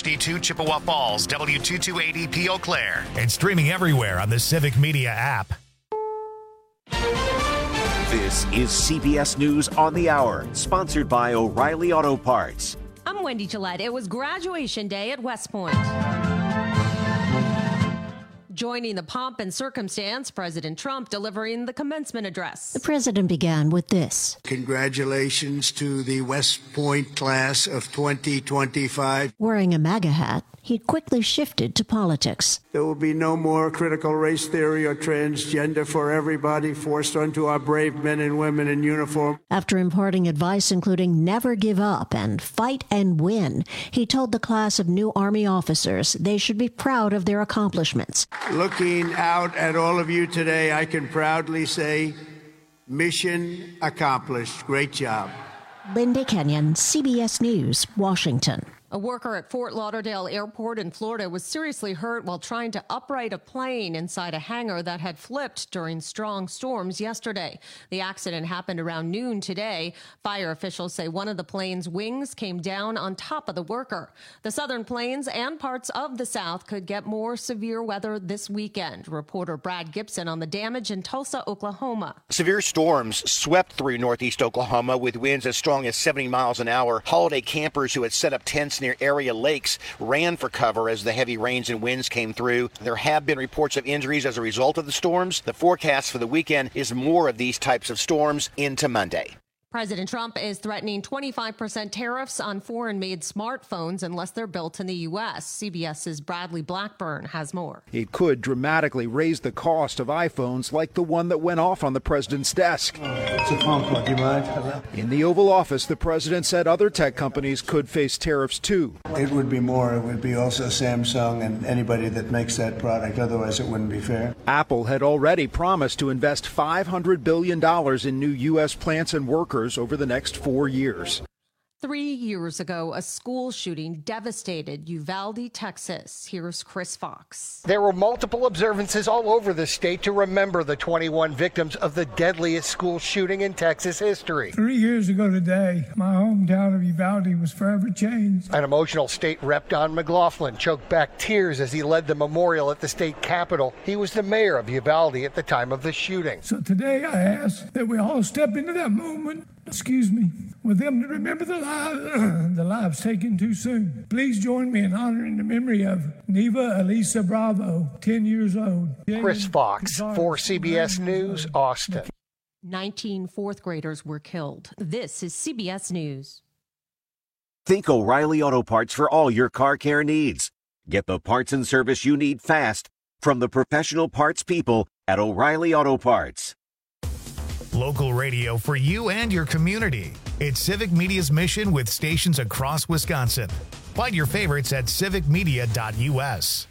HD2 Chippewa Falls, W228EP Eau Claire, and streaming everywhere on the Civic Media app. This is CBS News on the Hour, sponsored by O'Reilly Auto Parts. I'm Wendy Gillette. It was graduation day at West Point. Joining the pomp and circumstance, President Trump delivering the commencement address. The president began with this. Congratulations to the West Point class of 2025. Wearing a MAGA hat, he quickly shifted to politics. There will be no more critical race theory or transgender for everybody forced onto our brave men and women in uniform. After imparting advice including never give up and fight and win, he told the class of new Army officers they should be proud of their accomplishments. Looking out at all of you today, I can proudly say, mission accomplished. Great job. Linda Kenyon, CBS News, Washington. A worker at Fort Lauderdale Airport in Florida was seriously hurt while trying to upright a plane inside a hangar that had flipped during strong storms yesterday. The accident happened around noon today. Fire officials say one of the plane's wings came down on top of the worker. The southern plains and parts of the south could get more severe weather this weekend. Reporter Brad Gibson on the damage in Tulsa, Oklahoma. Severe storms swept through northeast Oklahoma with winds as strong as 70 miles an hour. Holiday campers who had set up tents near area lakes ran for cover as the heavy rains and winds came through. There have been reports of injuries as a result of the storms. The forecast for the weekend is more of these types of storms into Monday. President Trump is threatening 25% tariffs on foreign-made smartphones unless they're built in the U.S. CBS's Bradley Blackburn has more. It could dramatically raise the cost of iPhones like the one that went off on the president's desk. It's a phone call. Do you mind? In the Oval Office, the president said other tech companies could face tariffs too. It would be more. It would be also Samsung and anybody that makes that product. Otherwise, it wouldn't be fair. Apple had already promised to invest $500 billion in new U.S. plants and workers over the next 4 years. 3 years ago, a school shooting devastated Uvalde, Texas. Here's Chris Fox. There were multiple observances all over the state to remember the 21 victims of the deadliest school shooting in Texas history. 3 years ago today, my hometown of Uvalde was forever changed. An emotional state rep, Don McLaughlin, choked back tears as he led the memorial at the state capitol. He was the mayor of Uvalde at the time of the shooting. So today I ask that we all step into that moment, with them to remember the lives taken too soon. Please join me in honoring the memory of Neva Elisa Bravo, 10 years old. Chris Fox, for CBS News, Austin. 19 fourth graders were killed. This is CBS News. Think O'Reilly Auto Parts for all your car care needs. Get the parts and service you need fast from the professional parts people at O'Reilly Auto Parts. Local radio for you and your community. It's Civic Media's mission with stations across Wisconsin. Find your favorites at civicmedia.us.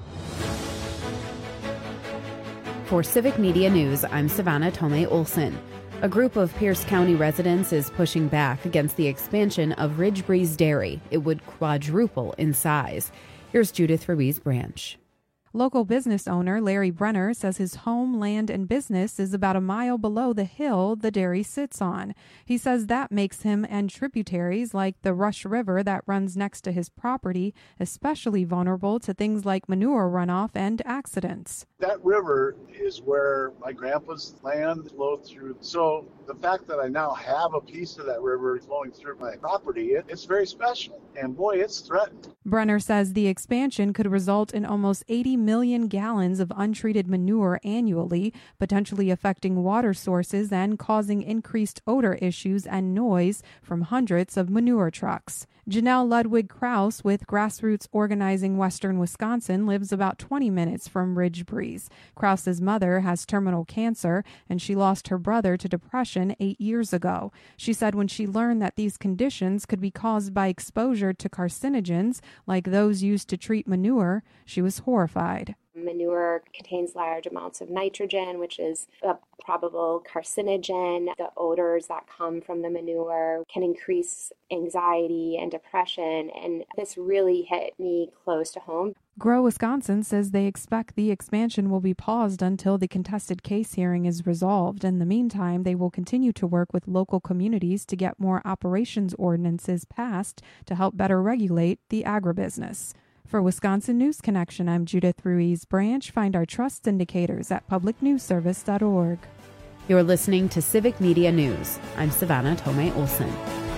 For Civic Media News, I'm Savannah Tomei Olson. A group of Pierce County residents is pushing back against the expansion of Ridge Breeze Dairy. It would quadruple in size. Here's Judith Ruiz Branch. Local business owner Larry Brenner says his home, land, and business is about a mile below the hill the dairy sits on. He says that makes him and tributaries like the Rush River that runs next to his property especially vulnerable to things like manure runoff and accidents. That river is where my grandpa's land flowed through. So the fact that I now have a piece of that river flowing through my property, it's very special. And boy, it's threatened. Brenner says the expansion could result in almost 80 million gallons of untreated manure annually, potentially affecting water sources and causing increased odor issues and noise from hundreds of manure trucks. Janelle Ludwig Krause with Grassroots Organizing Western Wisconsin lives about 20 minutes from Ridge Breeze. Krause's mother has terminal cancer, and she lost her brother to depression 8 years ago. She said when she learned that these conditions could be caused by exposure to carcinogens like those used to treat manure, she was horrified. Manure contains large amounts of nitrogen, which is a probable carcinogen. The odors that come from the manure can increase anxiety and depression, and this really hit me close to home. Grow Wisconsin says they expect the expansion will be paused until the contested case hearing is resolved. In the meantime, they will continue to work with local communities to get more operations ordinances passed to help better regulate the agribusiness. For Wisconsin News Connection, I'm Judith Ruiz Branch. Find our trust indicators at publicnewsservice.org. You're listening to Civic Media News. I'm Savannah Tomei Olson.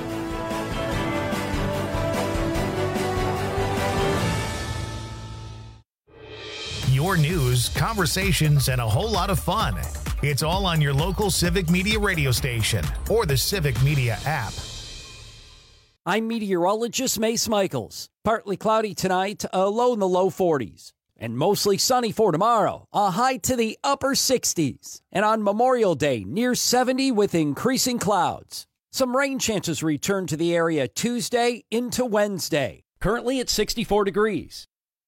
Your news, conversations, and a whole lot of fun. It's all on your local Civic Media radio station or the Civic Media app. I'm meteorologist Mace Michaels. Partly cloudy tonight, a low in the low 40s. And mostly sunny for tomorrow, a high to the upper 60s. And on Memorial Day, near 70 with increasing clouds. Some rain chances return to the area Tuesday into Wednesday. Currently at 64 degrees.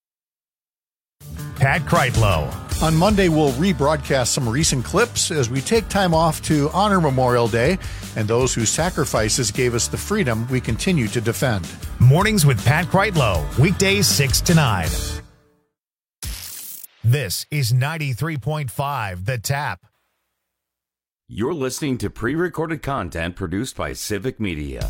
Pat Kreitlow. On Monday, we'll rebroadcast some recent clips as we take time off to honor Memorial Day and those whose sacrifices gave us the freedom we continue to defend. Mornings with Pat Kreitlow, weekdays 6 to 9. This is 93.5 The Tap. You're listening to pre-recorded content produced by Civic Media.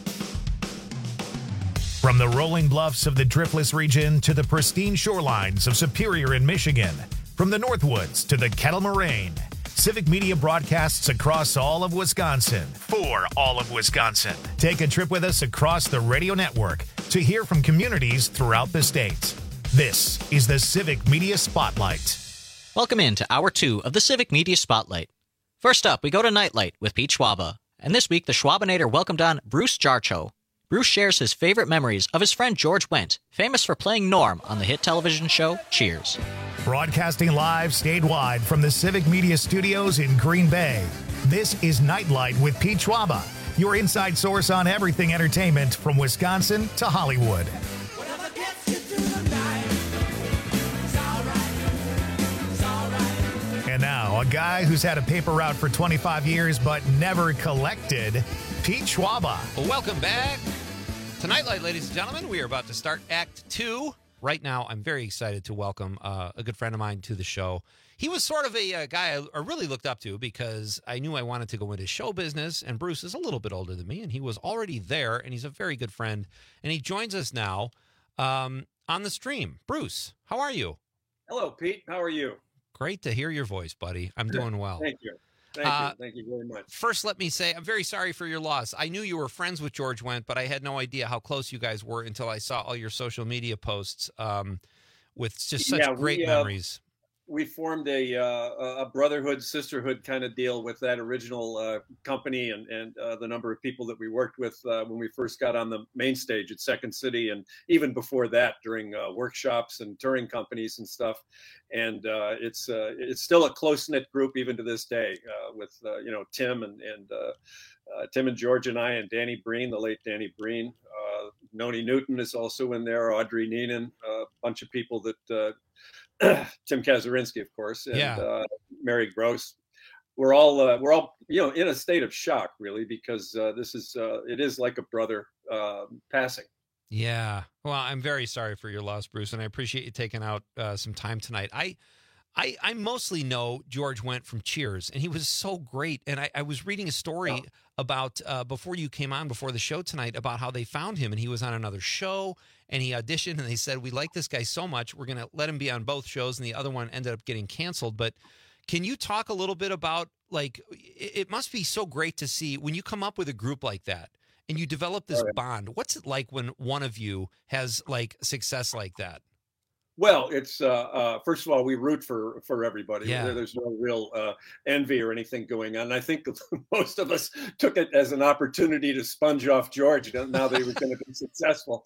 From the rolling bluffs of the Driftless region to the pristine shorelines of Superior in Michigan, from the Northwoods to the Kettle Moraine, Civic Media broadcasts across all of Wisconsin for all of Wisconsin. Take a trip with us across the radio network to hear from communities throughout the state. This is the Civic Media Spotlight. Welcome into Hour 2 of the Civic Media Spotlight. First up, we go to Nightlight with Pete Schwaba. And this week, the Schwabinator welcomed on Bruce Jarcho. Bruce shares his favorite memories of his friend George Wendt, famous for playing Norm on the hit television show Cheers. Broadcasting live statewide from the Civic Media Studios in Green Bay, this is Nightlight with Pete Schwaba, your inside source on everything entertainment from Wisconsin to Hollywood. And now, a guy who's had a paper route for 25 years but never collected, Pete Schwaba. Well, welcome back to Nightlight, ladies and gentlemen. We are about to start Act 2. Right now, I'm very excited to welcome a good friend of mine to the show. He was sort of a guy I really looked up to because I knew I wanted to go into show business, and Bruce is a little bit older than me, and he was already there, and he's a very good friend. And he joins us now on the stream. Bruce, how are you? Hello, Pete. How are you? Great to hear your voice, buddy. I'm doing well. Thank you. Thank you very much. First, let me say I'm very sorry for your loss. I knew you were friends with George Wendt, but I had no idea how close you guys were until I saw all your social media posts with just such great memories. We formed a brotherhood, sisterhood kind of deal with that original company and the number of people that we worked with when we first got on the main stage at Second City, and even before that during workshops and touring companies and stuff. And it's still a close-knit group even to this day with Tim and George and I and Danny Breen, the late Danny Breen. Noni Newton is also in there, Audrey Neenan, a bunch of people that Tim Kazurinsky, of course, and Mary Gross. We're all in a state of shock, really, because it is like a brother passing. Yeah. Well, I'm very sorry for your loss, Bruce, and I appreciate you taking out some time tonight. I mostly know George Wendt from Cheers, and he was so great. And I was reading a story about before you came on before the show tonight about how they found him, and he was on another show, and he auditioned, and they said, we like this guy so much, we're going to let him be on both shows, and the other one ended up getting canceled. But can you talk a little bit about, like, it must be so great to see when you come up with a group like that, and you develop this bond. What's it like when one of you has, like, success like that? Well, it's first of all, we root for everybody. Yeah. There's no real envy or anything going on. And I think most of us took it as an opportunity to sponge off George now that he was going to be successful.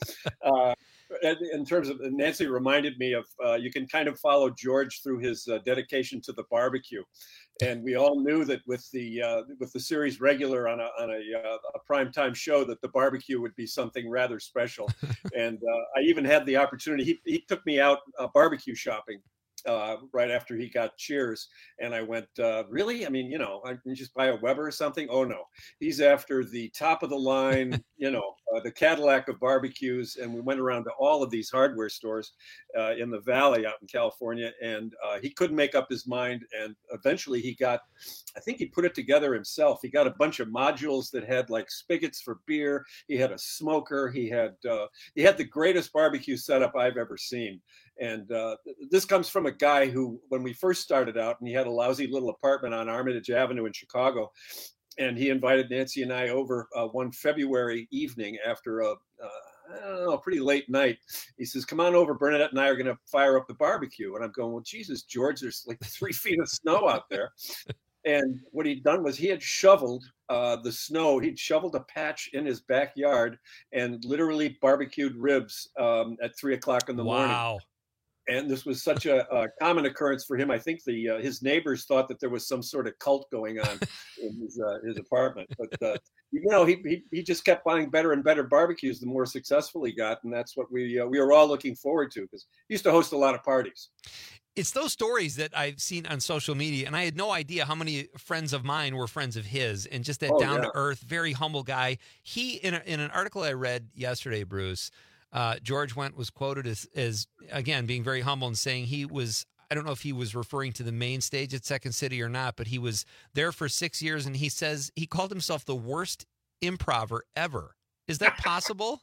In terms of, Nancy reminded me of, you can kind of follow George through his dedication to the barbecue. And we all knew that with the series regular on a primetime show that the barbecue would be something rather special. And I even had the opportunity. He took me out barbecue shopping right after he got Cheers. And I went, really? I mean, I can just buy a Weber or something. Oh no, he's after the top of the line, the Cadillac of barbecues. And we went around to all of these hardware stores in the Valley out in California. And he couldn't make up his mind. And eventually I think he put it together himself. He got a bunch of modules that had like spigots for beer. He had a smoker. He had the greatest barbecue setup I've ever seen. And this comes from a guy who, when we first started out, and he had a lousy little apartment on Armitage Avenue in Chicago, and he invited Nancy and I over one February evening after a pretty late night. He says, "Come on over, Bernadette and I are going to fire up the barbecue." And I'm going, "Well, Jesus, George, there's like 3 feet of snow out there." And what he'd done was he had shoveled the snow. He'd shoveled a patch in his backyard and literally barbecued ribs at 3:00 in the morning. Wow. And this was such a common occurrence for him. I think his neighbors thought that there was some sort of cult going on in his apartment. But he just kept buying better and better barbecues the more successful he got, and that's what we were all looking forward to, because he used to host a lot of parties. It's those stories that I've seen on social media, and I had no idea how many friends of mine were friends of his, and just that down-to-earth, very humble guy. He, in an article I read yesterday, Bruce, George Wendt was quoted as, again, being very humble and saying he was, I don't know if he was referring to the main stage at Second City or not, but he was there for 6 years, and he says he called himself the worst improver ever. Is that possible?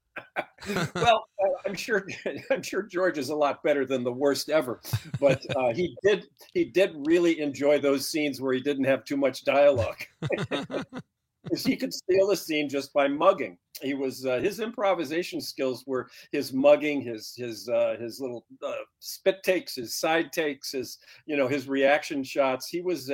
Well, I'm sure George is a lot better than the worst ever, but he did really enjoy those scenes where he didn't have too much dialogue. Because he could steal a scene just by mugging. He was his improvisation skills were his mugging, his little spit takes, his side takes, his reaction shots. He was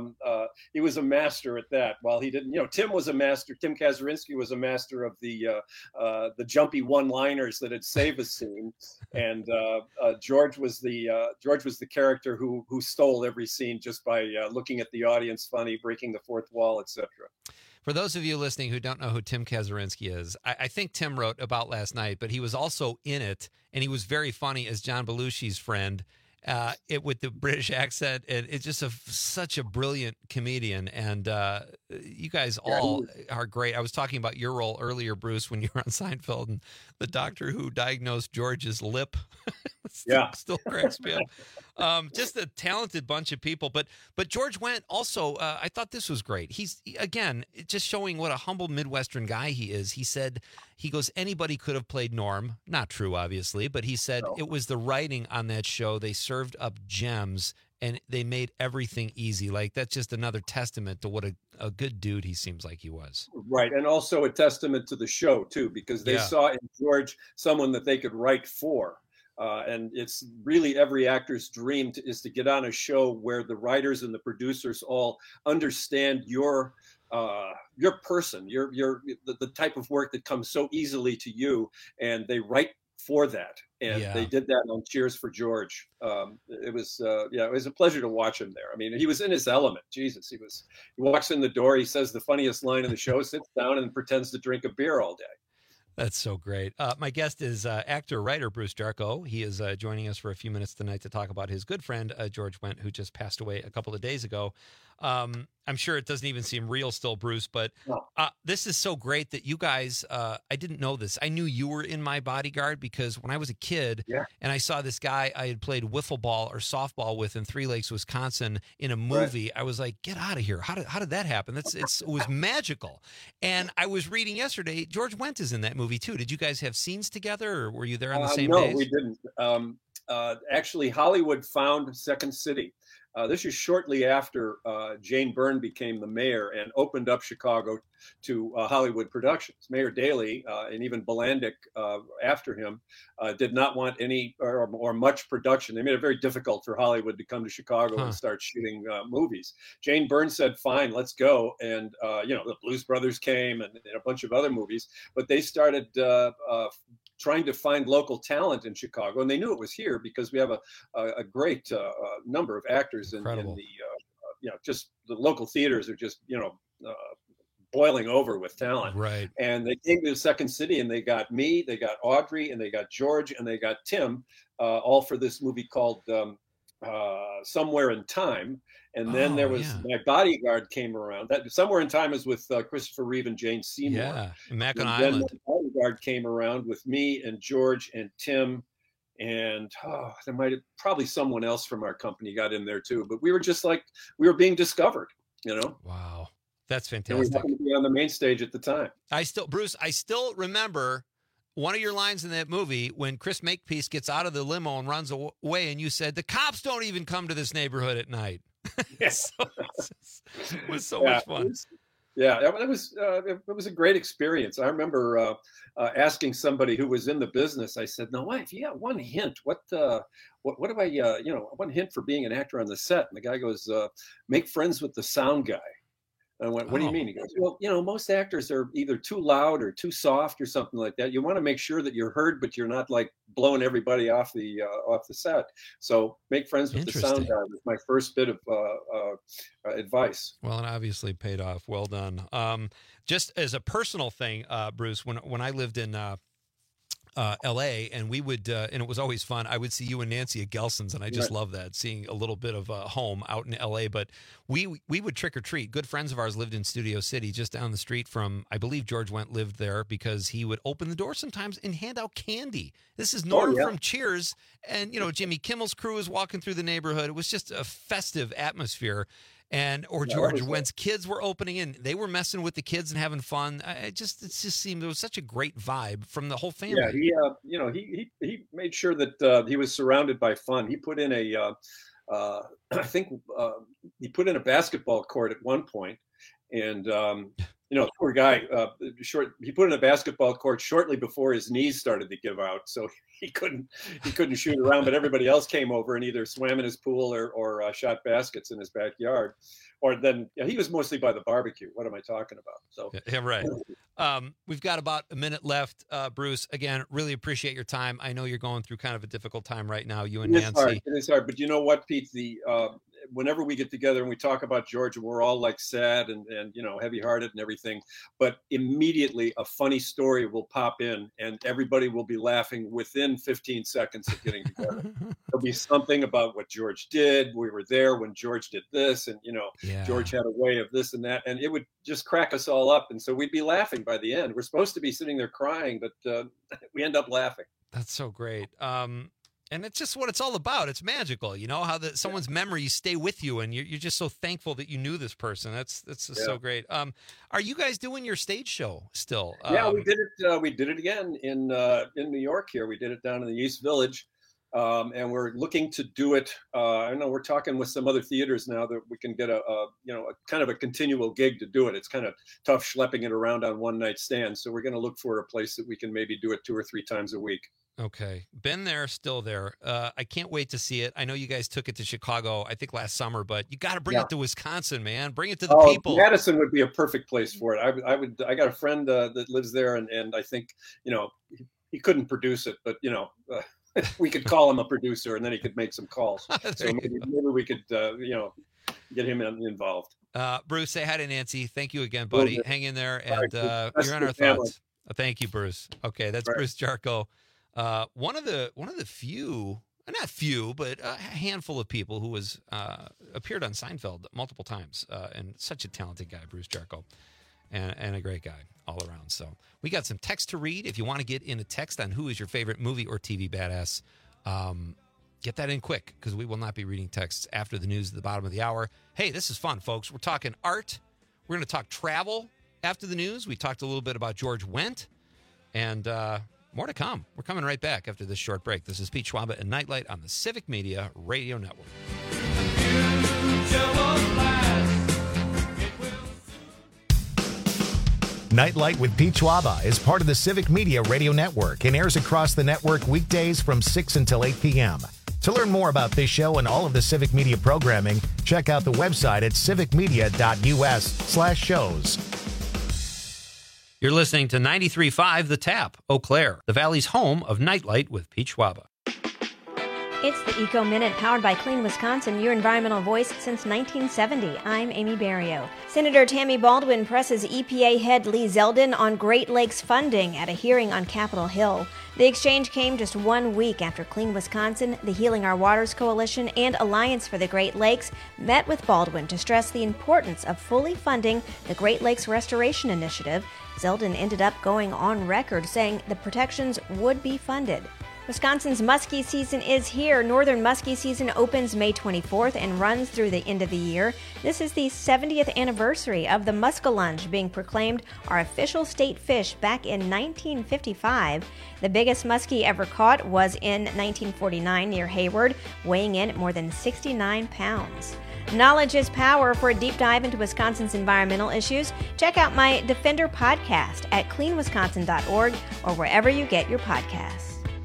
a master at that. While he didn't, Tim was a master. Tim Kazurinsky was a master of the jumpy one-liners that'd save a scene, and George was the character who stole every scene just by looking at the audience funny, breaking the fourth wall, etc. For those of you listening who don't know who Tim Kazurinsky is, I think Tim wrote About Last Night, but he was also in it, and he was very funny as John Belushi's friend, with the British accent, and it's just such a brilliant comedian, and you guys all are great. I was talking about your role earlier, Bruce, when you were on Seinfeld, and the doctor who diagnosed George's lip still cracks me up. Just a talented bunch of people, but George Wendt also, I thought this was great. He's, again, just showing what a humble Midwestern guy he is. He goes, anybody could have played Norm. Not true, obviously, but he said it was the writing on that show. They served up gems, and they made everything easy. Like, that's just another testament to what a good dude he seems like he was. Right, and also a testament to the show, too, because they saw in George someone that they could write for. And it's really every actor's dream is to get on a show where the writers and the producers all understand your person, the type of work that comes so easily to you, and they write for that. And they did that on Cheers for George. It was a pleasure to watch him there. I mean, he was in his element. Jesus, he walks in the door, he says the funniest line in the show, sits down and pretends to drink a beer all day. That's so great. My guest is actor-writer Bruce Jarchow. He is joining us for a few minutes tonight to talk about his good friend, George Wendt, who just passed away a couple of days ago. I'm sure it doesn't even seem real still, Bruce, but this is so great that you guys, I didn't know this. I knew you were in My Bodyguard because when I was a kid and I saw this guy I had played wiffle ball or softball with in Three Lakes, Wisconsin in a movie, I was like, get out of here. How did that happen? It was magical. And I was reading yesterday, George Wendt is in that movie too. Did you guys have scenes together, or were you there on the same days? No, we didn't. Actually, Hollywood found Second City. This is shortly after Jane Byrne became the mayor and opened up Chicago to Hollywood productions. Mayor Daley and even Bilandic after him did not want any or much production. They made it very difficult for Hollywood to come to Chicago and start shooting movies. Jane Byrne said, fine, let's go. And, the Blues Brothers came and a bunch of other movies, but they started trying to find local talent in Chicago, and they knew it was here because we have a great number of actors in the just the local theaters are just boiling over with talent. Right. And they came to Second City, and they got me, they got Audrey, and they got George, and they got Tim, all for this movie called Somewhere in Time. And then there was My Bodyguard came around. That Somewhere in Time is with Christopher Reeve and Jane Seymour. Yeah, Mackinac and Island. Then My Bodyguard came around with me and George and Tim. And there might have probably someone else from our company got in there too. But we were just like, we were being discovered, Wow. That's fantastic. And we happened to be on the main stage at the time. Bruce, I still remember one of your lines in that movie when Chris Makepeace gets out of the limo and runs away, and you said, "The cops don't even come to this neighborhood at night." Yes. It was so much fun. It was a great experience. I remember asking somebody who was in the business. I said, "No, if you got one hint, what do I, one hint for being an actor on the set?" And the guy goes, "Make friends with the sound guy." I went, "What do you mean?" He goes, "Well, most actors are either too loud or too soft or something like that. You want to make sure that you're heard, but you're not like blowing everybody off the set. So make friends with the sound guy." Was my first bit of advice. Well, it obviously paid off. Well done. Just as a personal thing, Bruce, when I lived in L.A. and we would, and it was always fun. I would see you and Nancy at Gelson's, and I just love that, seeing a little bit of home out in L.A. But we would trick or treat. Good friends of ours lived in Studio City, just down the street from, I believe George Wendt lived there, because he would open the door sometimes and hand out candy. This is Norm from Cheers, and Jimmy Kimmel's crew was walking through the neighborhood. It was just a festive atmosphere. Or George Wendt's kids were opening in. They were messing with the kids and having fun. It just seemed there was such a great vibe from the whole family. Yeah, he made sure that he was surrounded by fun. He put in I think he put in a basketball court at one point, and poor guy. He put in a basketball court shortly before his knees started to give out, so he couldn't shoot around. But everybody else came over and either swam in his pool or shot baskets in his backyard. Or then he was mostly by the barbecue. What am I talking about? So yeah, right. We've got about a minute left, Bruce. Again, really appreciate your time. I know you're going through kind of a difficult time right now, you and Nancy. It is hard, but you know what, Pete? Whenever we get together and we talk about George, we're all like sad and heavy-hearted and everything, but immediately a funny story will pop in and everybody will be laughing within 15 seconds of getting together. There'll be something about what George did. We were there when George did this, and George had a way of this and that, and it would just crack us all up. And so we'd be laughing by the end. We're supposed to be sitting there crying, but we end up laughing. That's so great. And it's just what it's all about. It's magical, how someone's memories stay with you, and you're just so thankful that you knew this person. That's so great. Are you guys doing your stage show still? Yeah, we did it. We did it again in New York. Here, we did it down in the East Village, and we're looking to do it. I know we're talking with some other theaters now that we can get a kind of a continual gig to do it. It's kind of tough schlepping it around on one night stands. So we're going to look for a place that we can maybe do it 2 or 3 times a week. Okay. Been there, still there. I can't wait to see it. I know you guys took it to Chicago, I think last summer, but you got to bring it to Wisconsin, man. Bring it to the people. Madison would be a perfect place for it. I got a friend that lives there, and I think, he couldn't produce it, but, we could call him a producer and then he could make some calls. So maybe we could, get him involved. Bruce, say hi to Nancy. Thank you again, buddy. Hang in there, and you're on our thoughts. Thank you, Bruce. Okay, that's Bruce Jarchow. One of the few, not few, but a handful of people who was appeared on Seinfeld multiple times, and such a talented guy, Bruce Jarchow, and a great guy all around. So we got some text to read. If you want to get in a text on who is your favorite movie or TV badass, get that in quick, because we will not be reading texts after the news at the bottom of the hour. Hey, this is fun, folks. We're talking art. We're going to talk travel after the news. We talked a little bit about George Wendt, and more to come. We're coming right back after this short break. This is Pete Schwaba and Nightlight on the Civic Media Radio Network. Nightlight with Pete Schwaba is part of the Civic Media Radio Network and airs across the network weekdays from 6 until 8 p.m. To learn more about this show and all of the Civic Media programming, check out the website at civicmedia.us/shows. You're listening to 93.5 The Tap, Eau Claire, the Valley's home of Nightlight with Pete Schwaba. It's the Eco Minute, powered by Clean Wisconsin, your environmental voice since 1970. I'm Amy Barrio. Senator Tammy Baldwin presses EPA head Lee Zeldin on Great Lakes funding at a hearing on Capitol Hill. The exchange came just 1 week after Clean Wisconsin, the Healing Our Waters Coalition, and Alliance for the Great Lakes met with Baldwin to stress the importance of fully funding the Great Lakes Restoration Initiative. Zeldin ended up going on record saying the protections would be funded. Wisconsin's muskie season is here. Northern muskie season opens May 24th and runs through the end of the year. This is the 70th anniversary of the muskellunge being proclaimed our official state fish back in 1955. The biggest muskie ever caught was in 1949 near Hayward, weighing in at more than 69 pounds. Knowledge is power. For a deep dive into Wisconsin's environmental issues, check out my Defender podcast at cleanwisconsin.org or wherever you get your podcasts.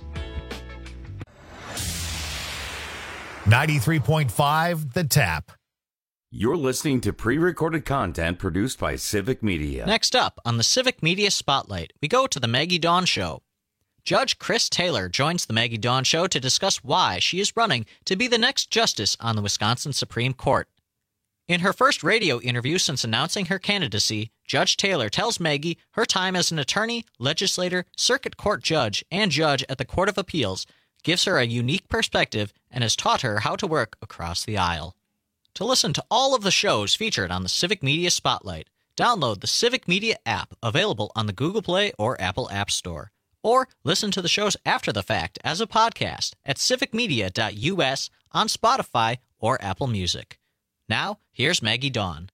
93.5 The Tap. You're listening to pre-recorded content produced by Civic Media. Next up on the Civic Media Spotlight, we go to the Maggie Dawn Show. Judge Chris Taylor joins the Maggie Dawn Show to discuss why she is running to be the next justice on the Wisconsin Supreme Court. In her first radio interview since announcing her candidacy, Judge Taylor tells Maggie her time as an attorney, legislator, circuit court judge, and judge at the Court of Appeals gives her a unique perspective and has taught her how to work across the aisle. To listen to all of the shows featured on the Civic Media Spotlight, download the Civic Media app available on the Google Play or Apple App Store. Or listen to the shows after the fact as a podcast at civicmedia.us, on Spotify or Apple Music. Now, here's Maggie Dawn.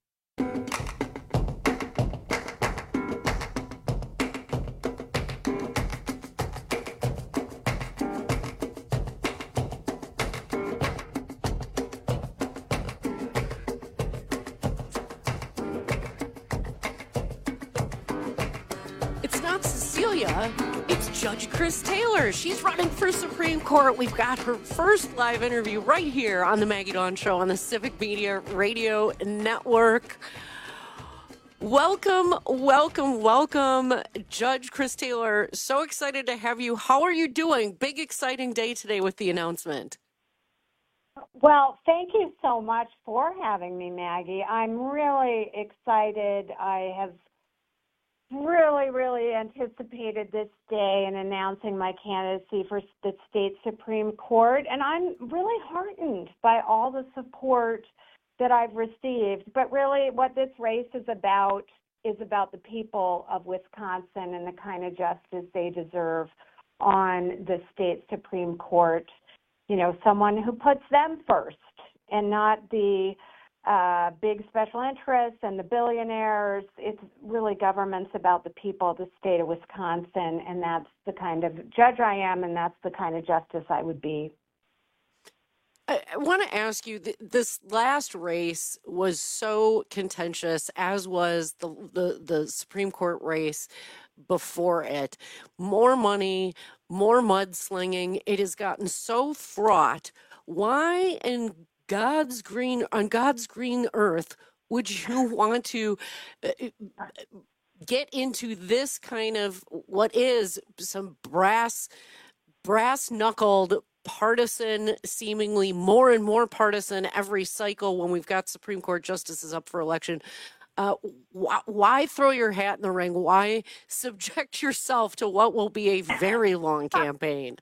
It's Judge Chris Taylor. She's running for Supreme Court. We've got her first live interview right here on the Maggie Dawn Show on the Civic Media Radio Network. Welcome, welcome, welcome, Judge Chris Taylor. So excited to have you. How are you doing? Big, exciting day today with the announcement. Well, thank you so much for having me, Maggie. I'm really excited. I have really anticipated this day and announcing my candidacy for the state Supreme Court, and I'm really heartened by all the support that I've received. But really what this race is about the people of Wisconsin and the kind of justice they deserve on the state Supreme Court. You know, someone who puts them first and not the big special interests and the billionaires. It's really government's about the people of the state of Wisconsin, and that's the kind of judge I am, and that's the kind of justice I would be. I want to ask you, this last race was so contentious, as was the Supreme Court race before it. More money, more mudslinging. It has gotten so fraught. Why on God's green earth would you want to get into this kind of what is some brass-knuckled, partisan, seemingly more and more partisan every cycle when we've got Supreme Court justices up for election? Why throw your hat in the ring? Why subject yourself to what will be a very long campaign?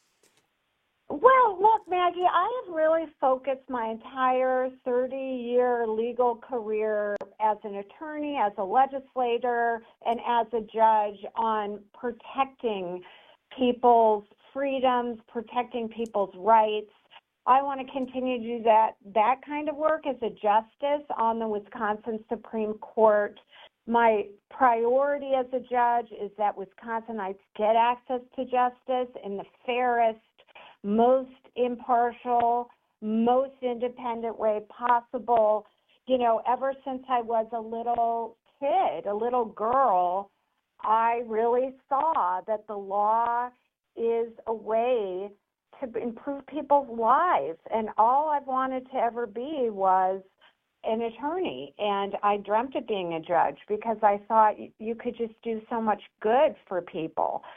Well, look, Maggie, I have really focused my entire 30-year legal career as an attorney, as a legislator, and as a judge on protecting people's freedoms, protecting people's rights. I want to continue to do that kind of work as a justice on the Wisconsin Supreme Court. My priority as a judge is that Wisconsinites get access to justice in the fairest, most impartial, most independent way possible. You know, ever since I was a little kid, a little girl, I really saw that the law is a way to improve people's lives. And all I've wanted to ever be was an attorney. And I dreamt of being a judge because I thought you could just do so much good for people.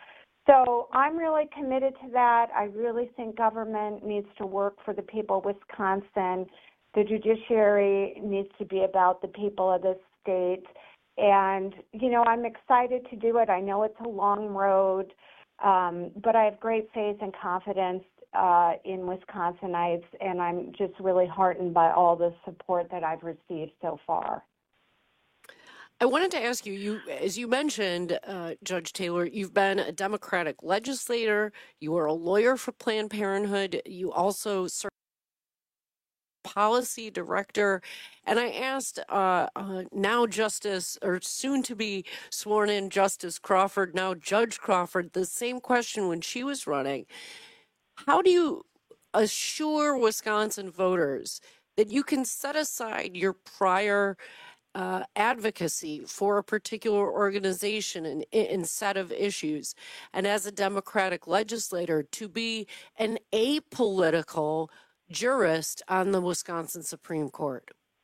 So I'm really committed to that. I really think government needs to work for the people of Wisconsin. The judiciary needs to be about the people of this state. And, I'm excited to do it. I know it's a long road, but I have great faith and confidence in Wisconsinites, and I'm just really heartened by all the support that I've received so far. I wanted to ask you, as you mentioned, Judge Taylor, you've been a Democratic legislator. You were a lawyer for Planned Parenthood. You also served as policy director. And I asked now Justice, or soon to be sworn in Justice Crawford, now Judge Crawford, the same question when she was running. How do you assure Wisconsin voters that you can set aside your prior advocacy for a particular organization and set of issues, and as a Democratic legislator, to be an apolitical jurist on the Wisconsin Supreme Court?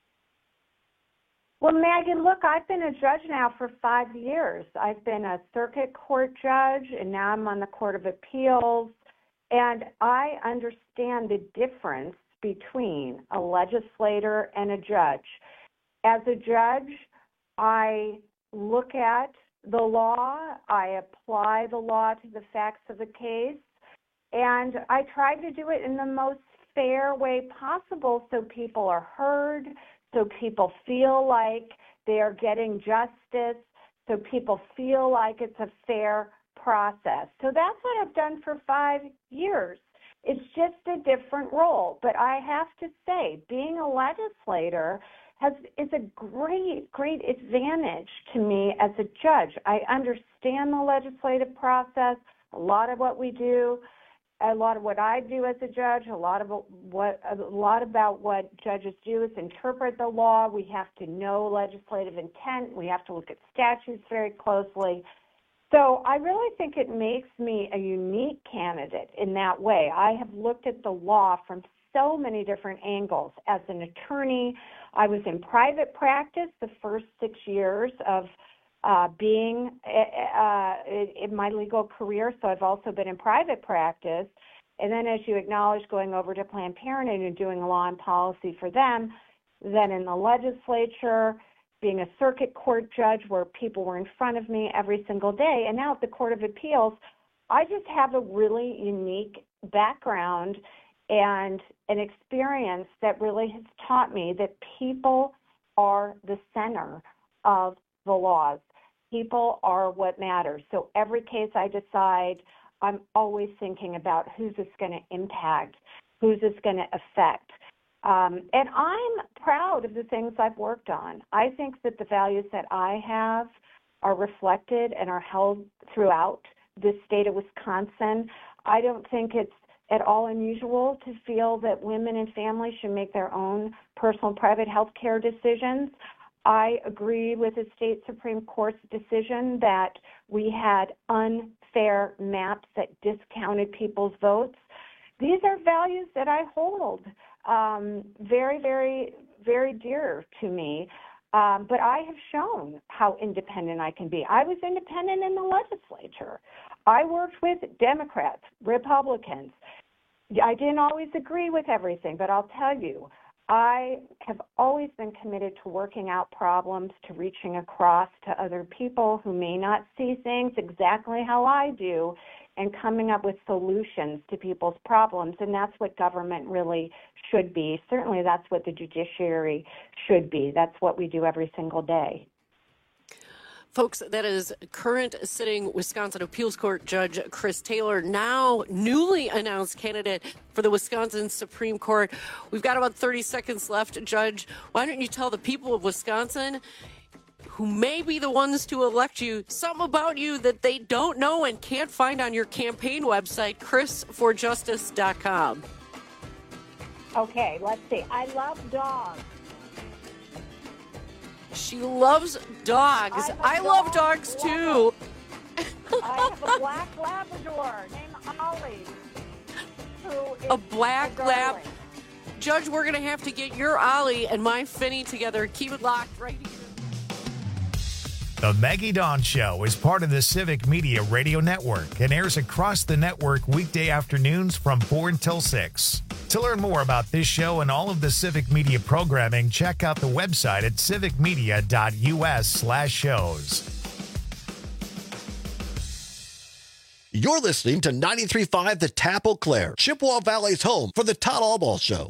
Well, Megan, look, I've been a judge now for 5 years. I've been a circuit court judge, and now I'm on the Court of Appeals, and I understand the difference between a legislator and a judge. As a judge, I look at the law, I apply the law to the facts of the case, and I try to do it in the most fair way possible so people are heard, so people feel like they are getting justice, so people feel like it's a fair process. So that's what I've done for 5 years. It's just a different role. But I have to say, being a legislator is a great advantage to me as a judge. I understand the legislative process, a lot of what we do, a lot of what I do as a judge, a lot about what judges do is interpret the law. We have to know legislative intent. We have to look at statutes very closely. So I really think it makes me a unique candidate in that way. I have looked at the law from so many different angles. As an attorney, I was in private practice the first 6 years of being in my legal career, so I've also been in private practice. And then, as you acknowledged, going over to Planned Parenthood and doing law and policy for them, then in the legislature, being a circuit court judge where people were in front of me every single day, and now at the Court of Appeals, I just have a really unique background and an experience that really has taught me that people are the center of the laws. People are what matters. So every case I decide, I'm always thinking about who's this going to impact, who's this going to affect. And I'm proud of the things I've worked on. I think that the values that I have are reflected and are held throughout the state of Wisconsin. I don't think it's at all unusual to feel that women and families should make their own personal and private health care decisions. I agree with the state Supreme Court's decision that we had unfair maps that discounted people's votes. These are values that I hold very, very, very dear to me. But I have shown how independent I can be. I was independent in the legislature. I worked with Democrats, Republicans. I didn't always agree with everything, but I'll tell you, I have always been committed to working out problems, to reaching across to other people who may not see things exactly how I do, and coming up with solutions to people's problems. And that's what government really should be. Certainly that's what the judiciary should be. That's what we do every single day. Folks, that is current sitting Wisconsin Appeals Court Judge Chris Taylor, now newly announced candidate for the Wisconsin Supreme Court. We've got about 30 seconds left, Judge. Why don't you tell the people of Wisconsin, who may be the ones to elect you, something about you that they don't know and can't find on your campaign website, chrisforjustice.com. Okay, let's see. I love dogs. She loves dogs. I love dogs, too. I have a black Labrador named Ollie. A black lab. Judge, we're going to have to get your Ollie and my Finny together. Keep it locked right here. The Maggie Dawn Show is part of the Civic Media Radio Network and airs across the network weekday afternoons from 4 until 6. To learn more about this show and all of the Civic Media programming, check out the website at civicmedia.us/shows. You're listening to 93.5 The Tap Eau Claire, Chippewa Valley's home for the Todd Albaugh Show.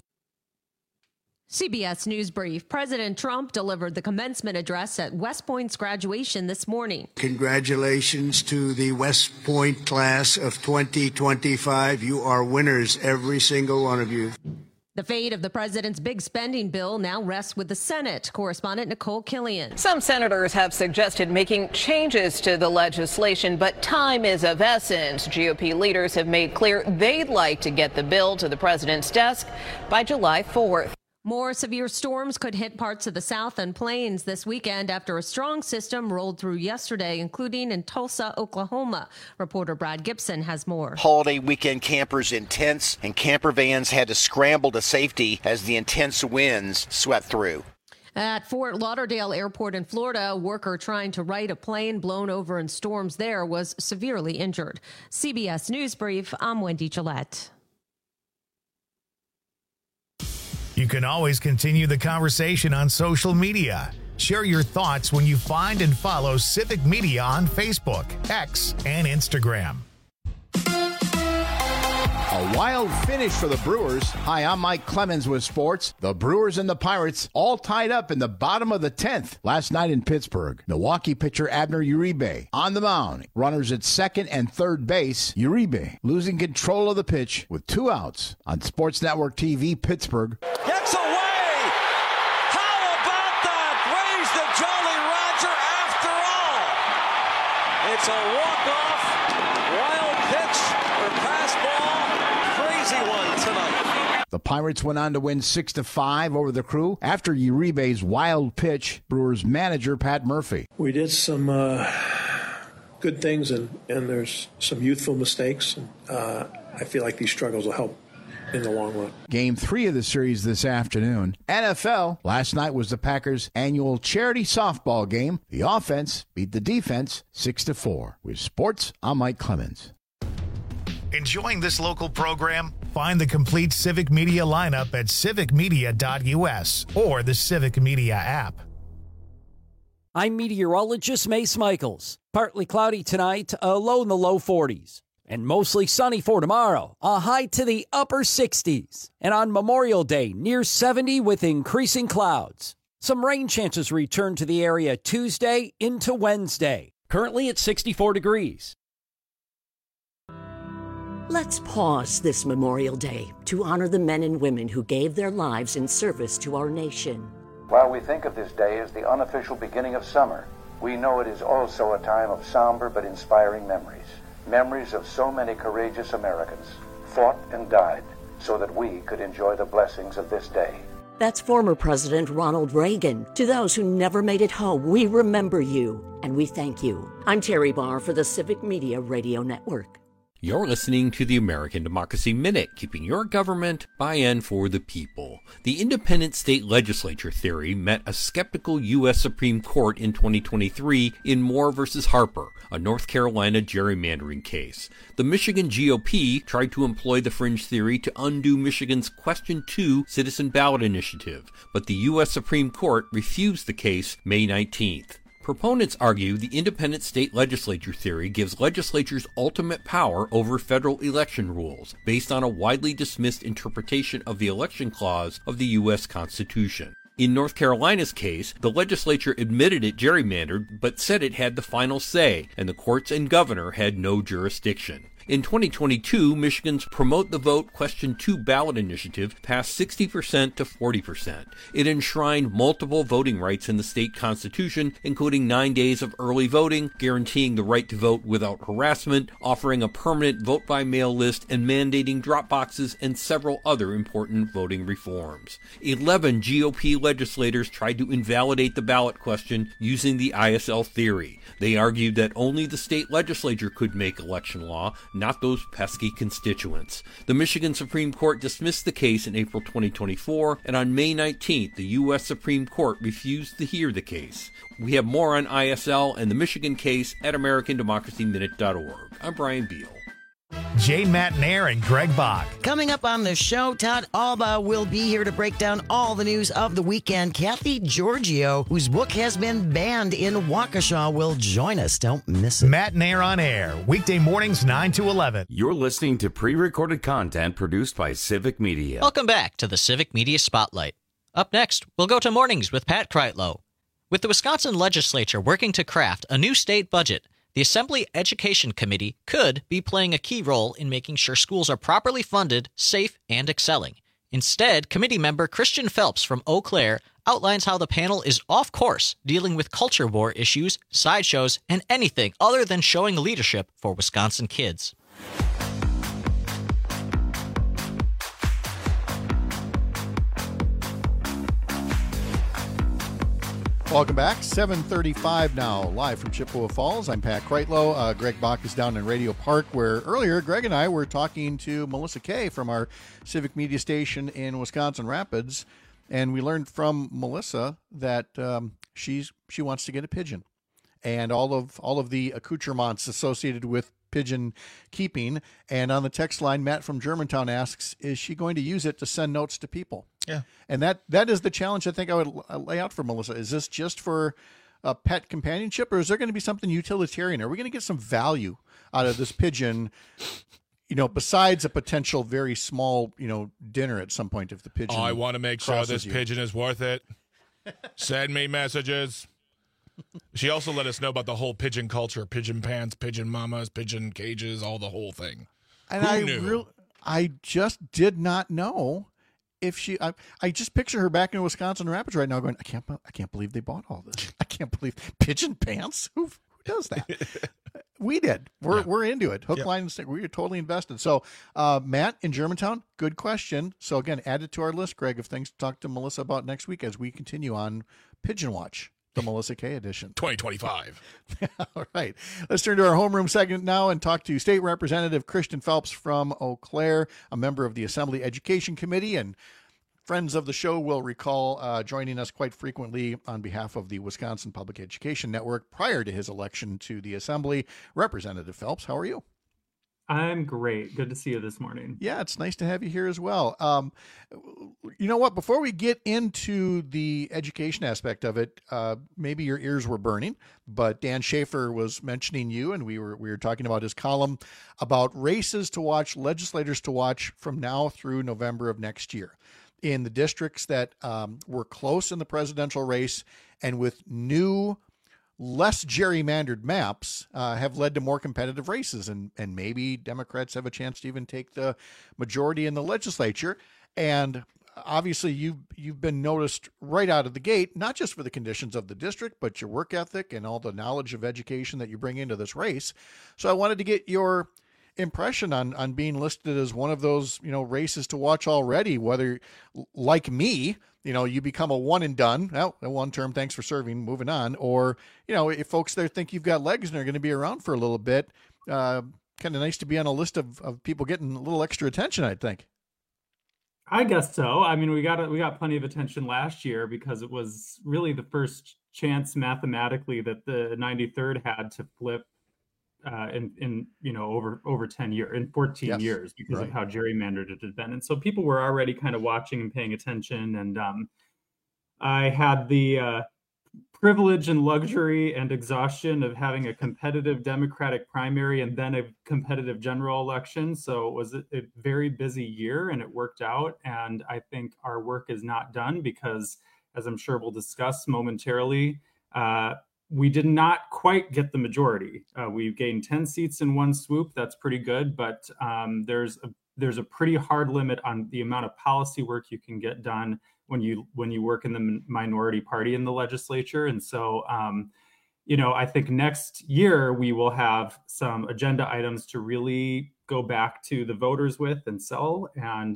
CBS News Brief. President Trump delivered the commencement address at West Point's graduation this morning. Congratulations to the West Point class of 2025. You are winners, every single one of you. The fate of the president's big spending bill now rests with the Senate. Correspondent Nicole Killian. Some senators have suggested making changes to the legislation, but time is of essence. GOP leaders have made clear they'd like to get the bill to the president's desk by July 4th. More severe storms could hit parts of the South and Plains this weekend after a strong system rolled through yesterday, including in Tulsa, Oklahoma. Reporter Brad Gibson has more. Holiday weekend campers in tents and camper vans had to scramble to safety as the intense winds swept through. At Fort Lauderdale Airport in Florida, a worker trying to right a plane blown over in storms there was severely injured. CBS News Brief, I'm Wendy Gillette. You can always continue the conversation on social media. Share your thoughts when you find and follow Civic Media on Facebook, X, and Instagram. A wild finish for the Brewers. Hi, I'm Mike Clemens with sports. The Brewers and the Pirates all tied up in the bottom of the 10th last night in Pittsburgh. Milwaukee pitcher Abner Uribe on the mound. Runners at second and third base. Uribe losing control of the pitch with 2 outs on Sports Network TV Pittsburgh. Gets away! How about that? Raise the Jolly Roger after all. It's a walk-off, wild pitch or pass ball. Crazy one tonight. The Pirates went on to win 6-5 over the Crew after Uribe's wild pitch. Brewers manager Pat Murphy. We did some good things, and there's some youthful mistakes. I feel like these struggles will help in the long run. Game 3 of the series this afternoon. NFL. Last night was the Packers' annual charity softball game. The offense beat the defense 6-4. With sports, I'm Mike Clemens. Enjoying this local program? Find the complete Civic Media lineup at civicmedia.us or the Civic Media app. I'm meteorologist Mace Michaels. Partly cloudy tonight, a low in the low 40s. And mostly sunny for tomorrow, a high to the upper 60s. And on Memorial Day, near 70 with increasing clouds. Some rain chances return to the area Tuesday into Wednesday. Currently at 64 degrees. Let's pause this Memorial Day to honor the men and women who gave their lives in service to our nation. While we think of this day as the unofficial beginning of summer, we know it is also a time of somber but inspiring memories. Memories of so many courageous Americans fought and died so that we could enjoy the blessings of this day. That's former President Ronald Reagan. To those who never made it home, we remember you and we thank you. I'm Terry Barr for the Civic Media Radio Network. You're listening to the American Democracy Minute, keeping your government by and for the people. The independent state legislature theory met a skeptical U.S. Supreme Court in 2023 in Moore v. Harper, a North Carolina gerrymandering case. The Michigan GOP tried to employ the fringe theory to undo Michigan's Question 2 citizen ballot initiative, but the U.S. Supreme Court refused the case May 19th. Proponents argue the independent state legislature theory gives legislatures ultimate power over federal election rules based on a widely dismissed interpretation of the election clause of the U.S. Constitution. In North Carolina's case, the legislature admitted it gerrymandered but said it had the final say, and the courts and governor had no jurisdiction. In 2022, Michigan's Promote the Vote Question 2 ballot initiative passed 60% to 40%. It enshrined multiple voting rights in the state constitution, including 9 days of early voting, guaranteeing the right to vote without harassment, offering a permanent vote-by-mail list, and mandating drop boxes and several other important voting reforms. 11 GOP legislators tried to invalidate the ballot question using the ISL theory. They argued that only the state legislature could make election law, not those pesky constituents. The Michigan Supreme Court dismissed the case in April 2024, and on May 19th, the U.S. Supreme Court refused to hear the case. We have more on ISL and the Michigan case at AmericanDemocracyMinute.org. I'm Brian Beal. Jay Matnair and Greg Bach. Coming up on the show, Todd Alba will be here to break down all the news of the weekend. Kathy Giorgio, whose book has been banned in Waukesha, will join us. Don't miss it. Matnair on air, weekday mornings 9 to 11. You're listening to pre-recorded content produced by Civic Media. Welcome back to the Civic Media Spotlight. Up next, we'll go to Mornings with Pat Kreitlow. With the Wisconsin legislature working to craft a new state budget, the Assembly Education Committee could be playing a key role in making sure schools are properly funded, safe, and excelling. Instead, committee member Christian Phelps from Eau Claire outlines how the panel is off course dealing with culture war issues, sideshows, and anything other than showing leadership for Wisconsin kids. Welcome back. 7:35 now, live from Chippewa Falls. I'm Pat Kreitlow. Greg Bach is down in Radio Park, where earlier Greg and I were talking to Melissa Kay from our Civic Media station in Wisconsin Rapids, and we learned from Melissa that she wants to get a pigeon, and all of the accoutrements associated with pigeon keeping. And on the text line, Matt from Germantown asks, is she going to use it to send notes to people? Yeah. And that is the challenge I think I would lay out for Melissa. Is this just for pet companionship, or is there going to be something utilitarian? Are we going to get some value out of this pigeon, besides a potential very small, dinner at some point if the pigeon I want to make sure this you. pigeon is worth it. Send me messages. She also let us know about the whole pigeon culture, pigeon pants, pigeon mamas, pigeon cages, all the whole thing. And Who knew? I just did not know if she. I just picture her back in Wisconsin Rapids right now, going, I can't believe they bought all this. I can't believe pigeon pants. Who does that? We did. We're into it. Hook, line, and stick. We're totally invested. So, Matt in Germantown, good question. So again, add it to our list, Greg, of things to talk to Melissa about next week as we continue on Pigeon Watch, the Melissa Kay edition. 2025. All right. Let's turn to our homeroom segment now and talk to State Representative Christian Phelps from Eau Claire, a member of the Assembly Education Committee, and friends of the show will recall joining us quite frequently on behalf of the Wisconsin Public Education Network prior to his election to the Assembly. Representative Phelps, how are you? I'm great. Good to see you this morning. Yeah, it's nice to have you here as well. You know what? Before we get into the education aspect of it, maybe your ears were burning, but Dan Schaefer was mentioning you, and we were talking about his column about races to watch, legislators to watch from now through November of next year in the districts that were close in the presidential race and with new, less gerrymandered maps have led to more competitive races, and maybe Democrats have a chance to even take the majority in the legislature. And obviously you've been noticed right out of the gate, not just for the conditions of the district, but your work ethic and all the knowledge of education that you bring into this race. So I wanted to get your impression on being listed as one of those, races to watch already, whether like me, you become a one and done, a one term, thanks for serving, moving on. Or, if folks there think you've got legs and are going to be around for a little bit, kind of nice to be on a list of people getting a little extra attention, I think. I guess so. I mean, we got plenty of attention last year because it was really the first chance mathematically that the 93rd had to flip in over 10 years, in 14 years, because of how gerrymandered it had been. And so people were already kind of watching and paying attention. And I had the privilege and luxury and exhaustion of having a competitive Democratic primary and then a competitive general election. So it was a very busy year, and it worked out. And I think our work is not done because, as I'm sure we'll discuss momentarily, we did not quite get the majority. We gained 10 seats in one swoop. That's pretty good, but there's a pretty hard limit on the amount of policy work you can get done when you work in the minority party in the legislature. And so, I think next year we will have some agenda items to really go back to the voters with and sell.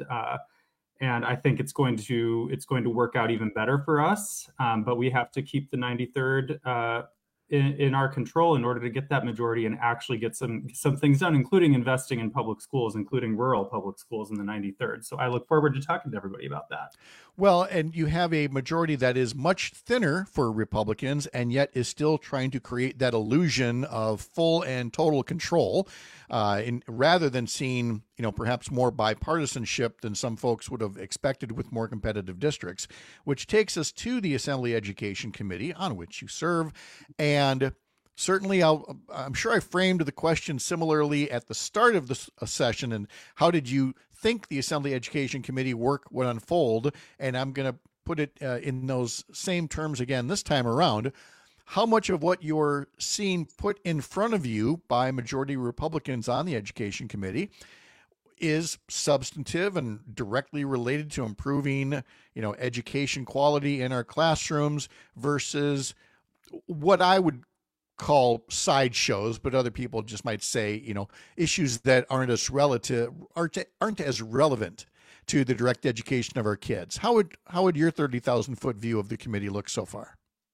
And I think it's going to work out even better for us. But we have to keep the 93rd in our control in order to get that majority and actually get some things done, including investing in public schools, including rural public schools in the 93rd. So I look forward to talking to everybody about that. Well, and you have a majority that is much thinner for Republicans and yet is still trying to create that illusion of full and total control, rather than seeing, perhaps more bipartisanship than some folks would have expected with more competitive districts, which takes us to the Assembly Education Committee, on which you serve. And certainly, I'm sure I framed the question similarly at the start of the session. And how did you think the Assembly Education Committee work would unfold? And I'm going to put it in those same terms again this time around. How much of what you're seeing put in front of you by majority Republicans on the Education Committee is substantive and directly related to improving, education quality in our classrooms versus what I would call sideshows, but other people just might say, issues that aren't as relevant to the direct education of our kids. How would your 30,000-foot view of the committee look so far?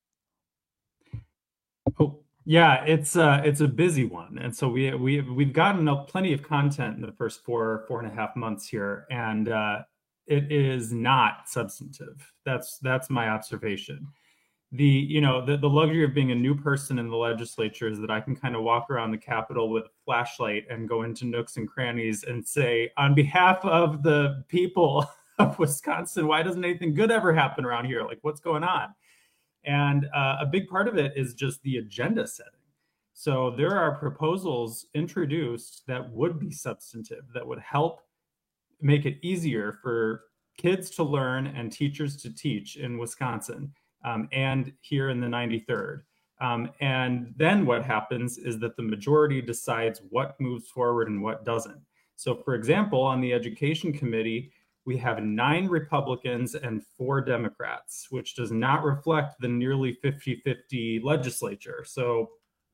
Oh, yeah, it's a busy one, and so we've gotten plenty of content in the first four and a half months here, and it is not substantive. That's my observation. The luxury of being a new person in the legislature is that I can kind of walk around the Capitol with a flashlight and go into nooks and crannies and say, on behalf of the people of Wisconsin, why doesn't anything good ever happen around here? Like, what's going on? And a big part of it is just the agenda setting. So there are proposals introduced that would be substantive, that would help make it easier for kids to learn and teachers to teach in Wisconsin, and here in the 93rd. And then what happens is that the majority decides what moves forward and what doesn't. So, for example, on the Education Committee, we have 9 Republicans and 4 Democrats, which does not reflect the nearly 50-50 legislature. So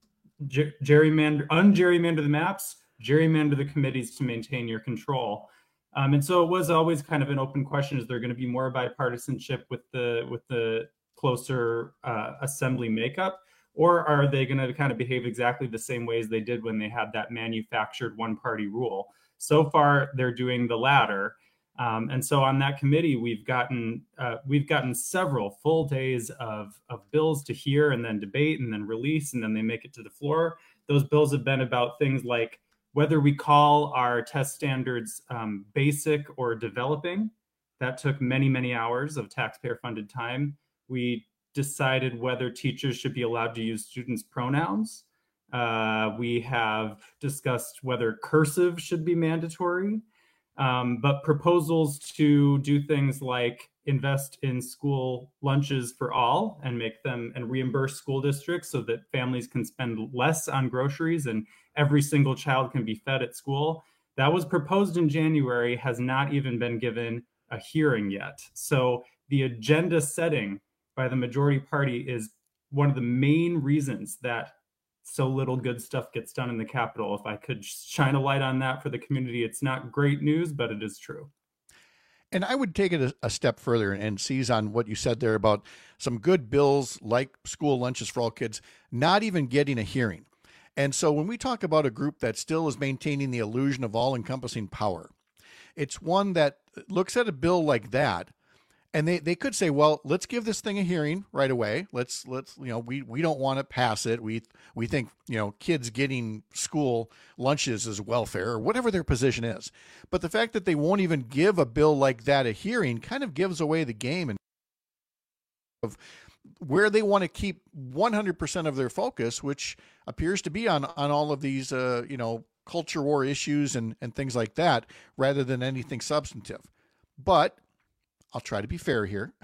ungerrymander the maps, gerrymander the committees to maintain your control. And so it was always kind of an open question: is there going to be more bipartisanship with the closer assembly makeup, or are they going to kind of behave exactly the same ways they did when they had that manufactured one-party rule? So far, they're doing the latter. And so on that committee, we've gotten several full days of bills to hear and then debate and then release, and then they make it to the floor. Those bills have been about things like whether we call our test standards basic or developing. That took many, many hours of taxpayer-funded time. We decided whether teachers should be allowed to use students' pronouns. We have discussed whether cursive should be mandatory. But proposals to do things like invest in school lunches for all and reimburse school districts so that families can spend less on groceries and every single child can be fed at school. That was proposed in January, has not even been given a hearing yet. So the agenda setting by the majority party is one of the main reasons that so little good stuff gets done in the Capitol. If I could shine a light on that for the community, it's not great news, but it is true. And I would take it a step further and seize on what you said there about some good bills like school lunches for all kids not even getting a hearing. And so when we talk about a group that still is maintaining the illusion of all-encompassing power, it's one that looks at a bill like that, and they could say, well, let's give this thing a hearing right away. Let's we don't want to pass it. We think, kids getting school lunches is welfare, or whatever their position is. But the fact that they won't even give a bill like that a hearing kind of gives away the game and of where they want to keep 100% of their focus, which appears to be on all of these culture war issues and things like that, rather than anything substantive. But I'll try to be fair here.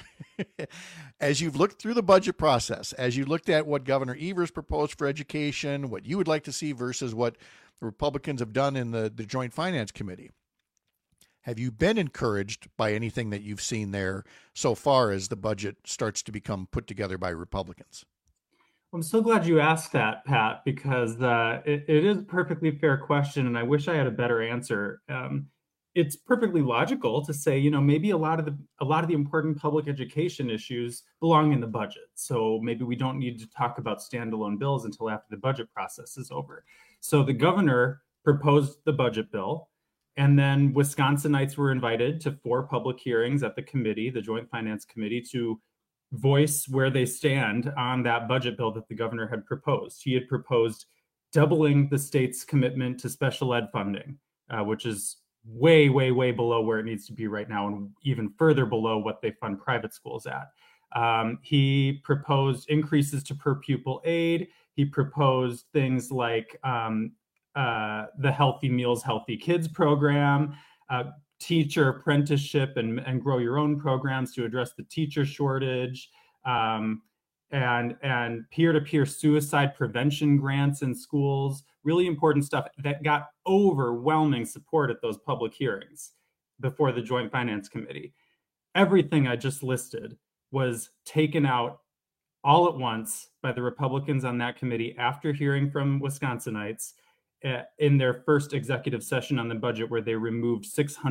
As you've looked through the budget process, as you looked at what Governor Evers proposed for education, what you would like to see versus what the Republicans have done in the Joint Finance Committee, have you been encouraged by anything that you've seen there so far as the budget starts to become put together by Republicans? I'm so glad you asked that, Pat, because it is a perfectly fair question, and I wish I had a better answer. it's perfectly logical to say, maybe a lot of the important public education issues belong in the budget. So maybe we don't need to talk about standalone bills until after the budget process is over. So the governor proposed the budget bill, and then Wisconsinites were invited to 4 public hearings at the committee, the Joint Finance Committee, to voice where they stand on that budget bill that the governor had proposed. He had proposed doubling the state's commitment to special ed funding, which is way, way, way below where it needs to be right now, and even further below what they fund private schools at. He proposed increases to per pupil aid. He proposed things like the Healthy Meals, Healthy Kids program, teacher apprenticeship and grow your own programs to address the teacher shortage, and peer-to-peer suicide prevention grants in schools. Really important stuff that got overwhelming support at those public hearings before the Joint Finance Committee. Everything I just listed was taken out all at once by the Republicans on that committee after hearing from Wisconsinites in their first executive session on the budget, where they removed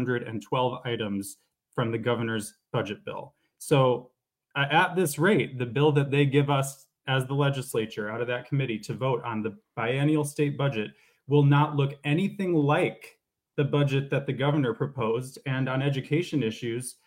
612 items from the governor's budget bill. So at this rate, the bill that they give us as the legislature out of that committee to vote on, the biennial state budget, will not look anything like the budget that the governor proposed. And on education issues,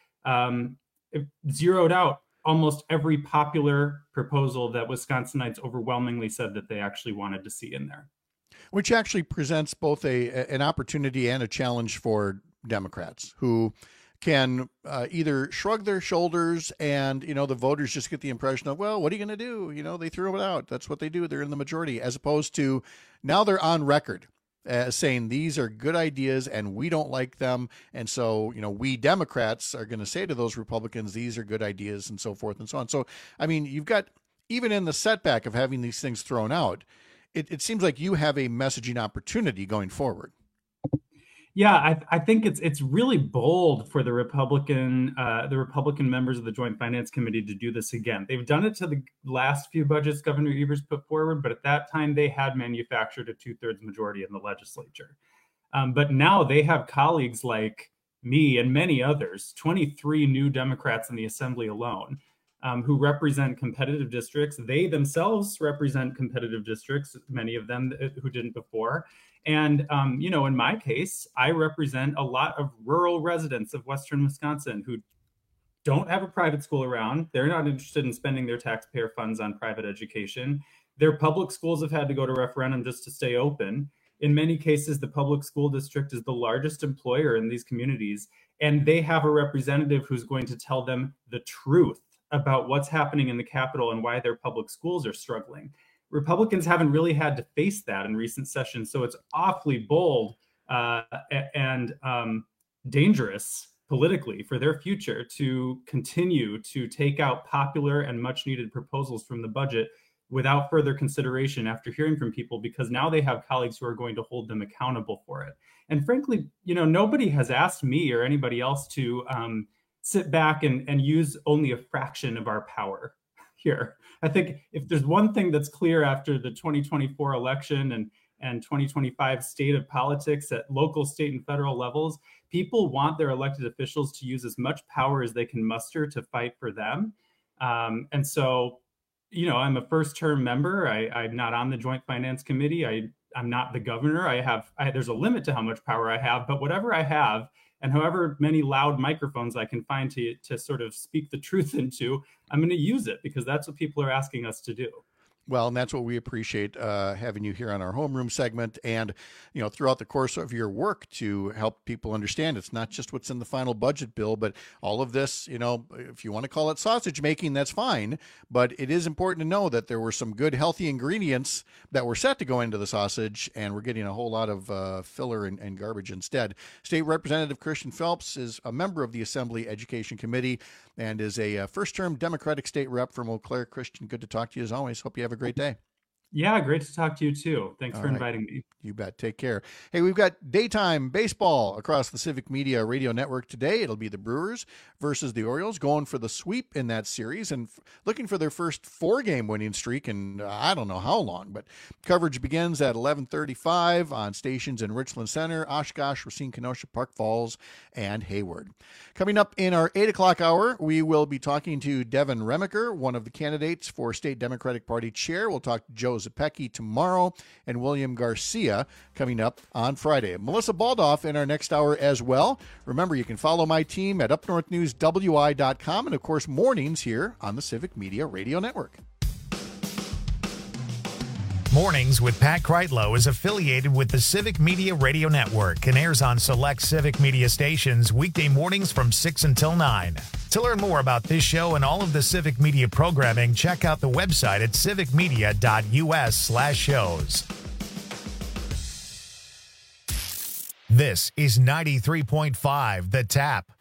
it zeroed out almost every popular proposal that Wisconsinites overwhelmingly said that they actually wanted to see in there. Which actually presents both an opportunity and a challenge for Democrats, who can either shrug their shoulders and, the voters just get the impression of, well, what are you going to do? They threw it out. That's what they do. They're in the majority, as opposed to now they're on record saying these are good ideas and we don't like them. And so, we Democrats are going to say to those Republicans, these are good ideas, and so forth and so on. So, I mean, you've got, even in the setback of having these things thrown out, it seems like you have a messaging opportunity going forward. Yeah, I think it's really bold for the Republican members of the Joint Finance Committee to do this again. They've done it to the last few budgets Governor Evers put forward, but at that time they had manufactured a 2/3 majority in the legislature. But now they have colleagues like me and many others, 23 new Democrats in the Assembly alone, who represent competitive districts. They themselves represent competitive districts, many of them who didn't before. And, in my case, I represent a lot of rural residents of Western Wisconsin who don't have a private school around. They're not interested in spending their taxpayer funds on private education. Their public schools have had to go to referendum just to stay open. In many cases, the public school district is the largest employer in these communities, and they have a representative who's going to tell them the truth about what's happening in the Capitol and why their public schools are struggling. Republicans haven't really had to face that in recent sessions, so it's awfully bold and dangerous politically for their future to continue to take out popular and much needed proposals from the budget without further consideration after hearing from people, because now they have colleagues who are going to hold them accountable for it. And frankly, nobody has asked me or anybody else to sit back and use only a fraction of our power here. I think if there's one thing that's clear after the 2024 election and 2025 state of politics at local, state, and federal levels, people want their elected officials to use as much power as they can muster to fight for them. And so, I'm a first-term member. I'm not on the Joint Finance Committee. I'm not the governor. There's a limit to how much power I have, but whatever I have, and however many loud microphones I can find to sort of speak the truth into, I'm going to use it, because that's what people are asking us to do. Well, and that's what we appreciate having you here on our homeroom segment, and throughout the course of your work to help people understand it's not just what's in the final budget bill, but all of this. If you want to call it sausage making, that's fine, but it is important to know that there were some good, healthy ingredients that were set to go into the sausage, and we're getting a whole lot of filler and garbage instead. State Representative Christian Phelps is a member of the Assembly Education Committee and is a first-term Democratic state rep from Eau Claire. Christian, good to talk to you as always. Hope you have a great day. Yeah, great to talk to you too. Thanks for inviting me. You bet. Take care. Hey, we've got daytime baseball across the Civic Media Radio Network today. It'll be the Brewers versus the Orioles, going for the sweep in that series and looking for their first 4-game winning streak in I don't know how long. But coverage begins at 11:35 on stations in Richland Center, Oshkosh, Racine, Kenosha, Park Falls, and Hayward. Coming up in our 8 o'clock hour, we will be talking to Devin Remaker, one of the candidates for State Democratic Party chair. We'll talk to Joe Zepecki tomorrow and William Garcia coming up on Friday. Melissa Baldoff in our next hour as well. Remember, you can follow my team at upnorthnewswi.com and, of course, mornings here on the Civic Media Radio Network. Mornings with Pat Kreitlow is affiliated with the Civic Media Radio Network and airs on select Civic Media stations weekday mornings from 6 until 9. To learn more about this show and all of the Civic Media programming, check out the website at civicmedia.us/shows. This is 93.5 The Tap.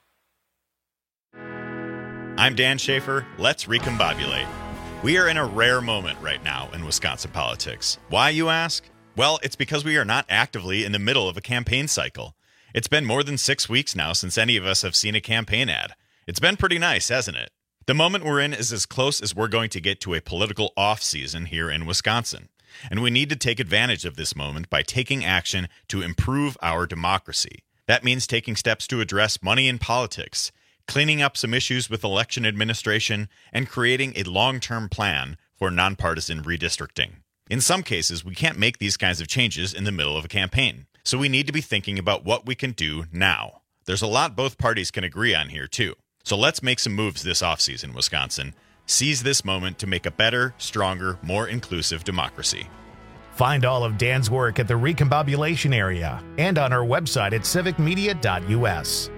I'm Dan Schaefer. Let's recombobulate. We are in a rare moment right now in Wisconsin politics. Why, you ask? Well, it's because we are not actively in the middle of a campaign cycle. It's been more than 6 weeks now since any of us have seen a campaign ad. It's been pretty nice, hasn't it? The moment we're in is as close as we're going to get to a political off-season here in Wisconsin. And we need to take advantage of this moment by taking action to improve our democracy. That means taking steps to address money in politics, cleaning up some issues with election administration, and creating a long-term plan for nonpartisan redistricting. In some cases, we can't make these kinds of changes in the middle of a campaign, so we need to be thinking about what we can do now. There's a lot both parties can agree on here, too. So let's make some moves this offseason, Wisconsin. Seize this moment to make a better, stronger, more inclusive democracy. Find all of Dan's work at the Recombobulation area and on our website at civicmedia.us.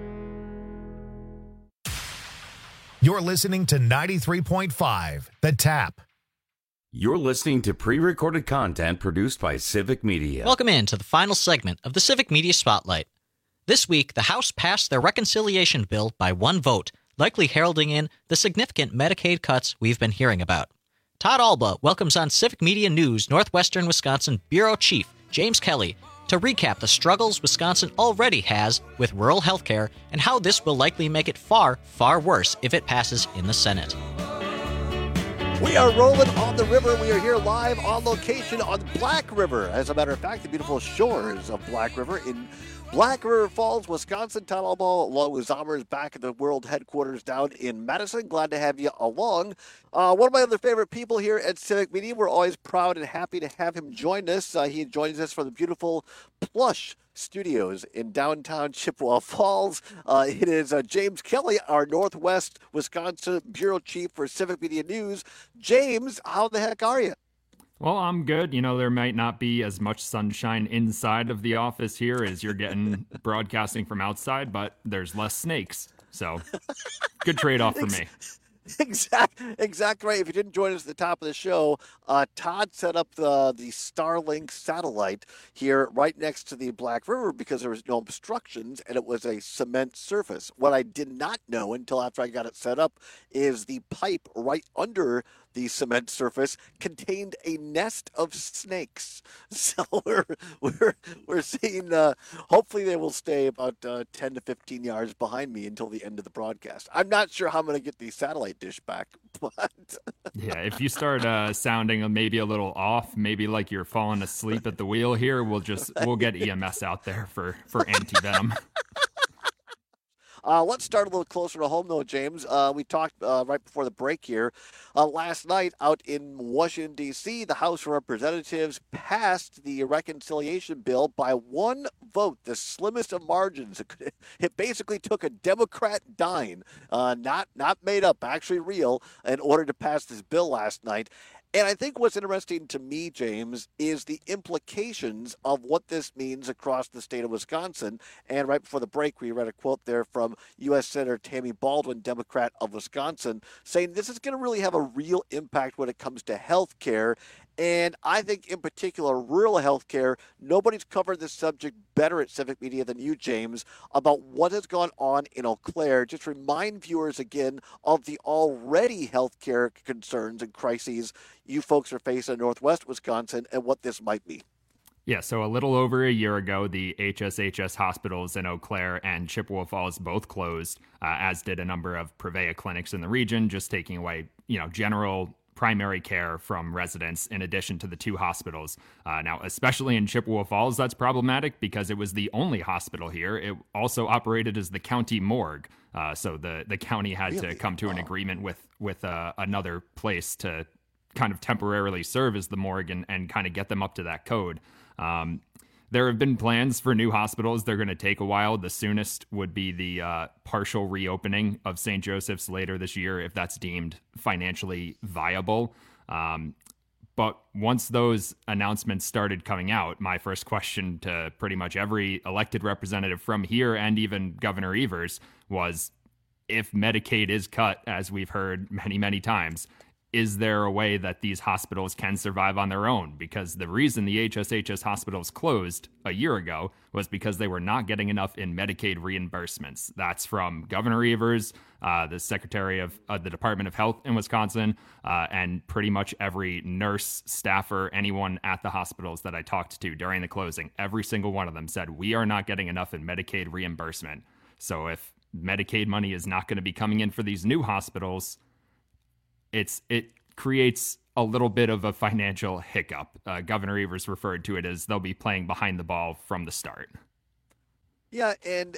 You're listening to 93.5 The Tap. You're listening to pre-recorded content produced by Civic Media. Welcome in to the final segment of the Civic Media Spotlight. This week, the House passed their reconciliation bill by one vote, likely heralding in the significant Medicaid cuts we've been hearing about. Todd Alba welcomes on Civic Media News Northwestern Wisconsin Bureau Chief James Kelly to recap the struggles Wisconsin already has with rural health care and how this will likely make it far, far worse if it passes in the Senate. We are rolling on the river. We are here live on location on Black River. As a matter of fact, the beautiful shores of Black River in Black River Falls, Wisconsin. Todd Alba, along with Zommers, back at the world headquarters down in Madison. Glad to have you along. One of my other favorite people here at Civic Media. We're always proud and happy to have him join us. He joins us from the beautiful plush studios in downtown Chippewa Falls. It is James Kelly, our Northwest Wisconsin Bureau Chief for Civic Media News. James, how the heck are you? Well, I'm good. You know, there might not be as much sunshine inside of the office here as you're getting broadcasting from outside, but there's less snakes. So, good trade-off for me. Exactly right. If you didn't join us at the top of the show, Todd set up the Starlink satellite here right next to the Black River because there was no obstructions and it was a cement surface. What I did not know until after I got it set up is the pipe right under the cement surface contained a nest of snakes. So we're seeing. Hopefully, they will stay about 10 to 15 yards behind me until the end of the broadcast. I'm not sure how I'm going to get the satellite dish back, but yeah, if you start sounding maybe a little off, maybe like you're falling asleep at the wheel here, we'll get EMS out there for anti-venom. Let's start a little closer to home, though, James. We talked right before the break here. Last night out in Washington, D.C., the House of Representatives passed the reconciliation bill by one vote, the slimmest of margins. It basically took a Democrat dime, not made up, actually real, in order to pass this bill last night. And I think what's interesting to me, James, is the implications of what this means across the state of Wisconsin. And right before the break, we read a quote there from U.S. Senator Tammy Baldwin, Democrat of Wisconsin, saying this is going to really have a real impact when it comes to health care. And I think in particular, rural health care, nobody's covered this subject better at Civic Media than you, James, about what has gone on in Eau Claire. Just remind viewers again of the already health care concerns and crises you folks are facing in Northwest Wisconsin and what this might be. Yeah, so a little over a year ago, the HSHS hospitals in Eau Claire and Chippewa Falls both closed, as did a number of Prevea clinics in the region, just taking away, general primary care from residents in addition to the two hospitals. Now, especially in Chippewa Falls, that's problematic because it was the only hospital here. It also operated as the county morgue. So the county had to come to an agreement with another place to kind of temporarily serve as the morgue and kind of get them up to that code. There have been plans for new hospitals. They're going to take a while. The soonest would be the partial reopening of St. Joseph's later this year, if that's deemed financially viable. But once those announcements started coming out, my first question to pretty much every elected representative from here and even Governor Evers was, if Medicaid is cut, as we've heard many, many times, is there a way that these hospitals can survive on their own? Because the reason the HSHS hospitals closed a year ago was because they were not getting enough in Medicaid reimbursements. That's from Governor Evers, the Secretary of the Department of Health in Wisconsin, and pretty much every nurse, staffer, anyone at the hospitals that I talked to during the closing. Every single one of them said, we are not getting enough in Medicaid reimbursement. So if Medicaid money is not going to be coming in for these new hospitals, it creates a little bit of a financial hiccup. Governor Evers referred to it as they'll be playing behind the ball from the start. Yeah, and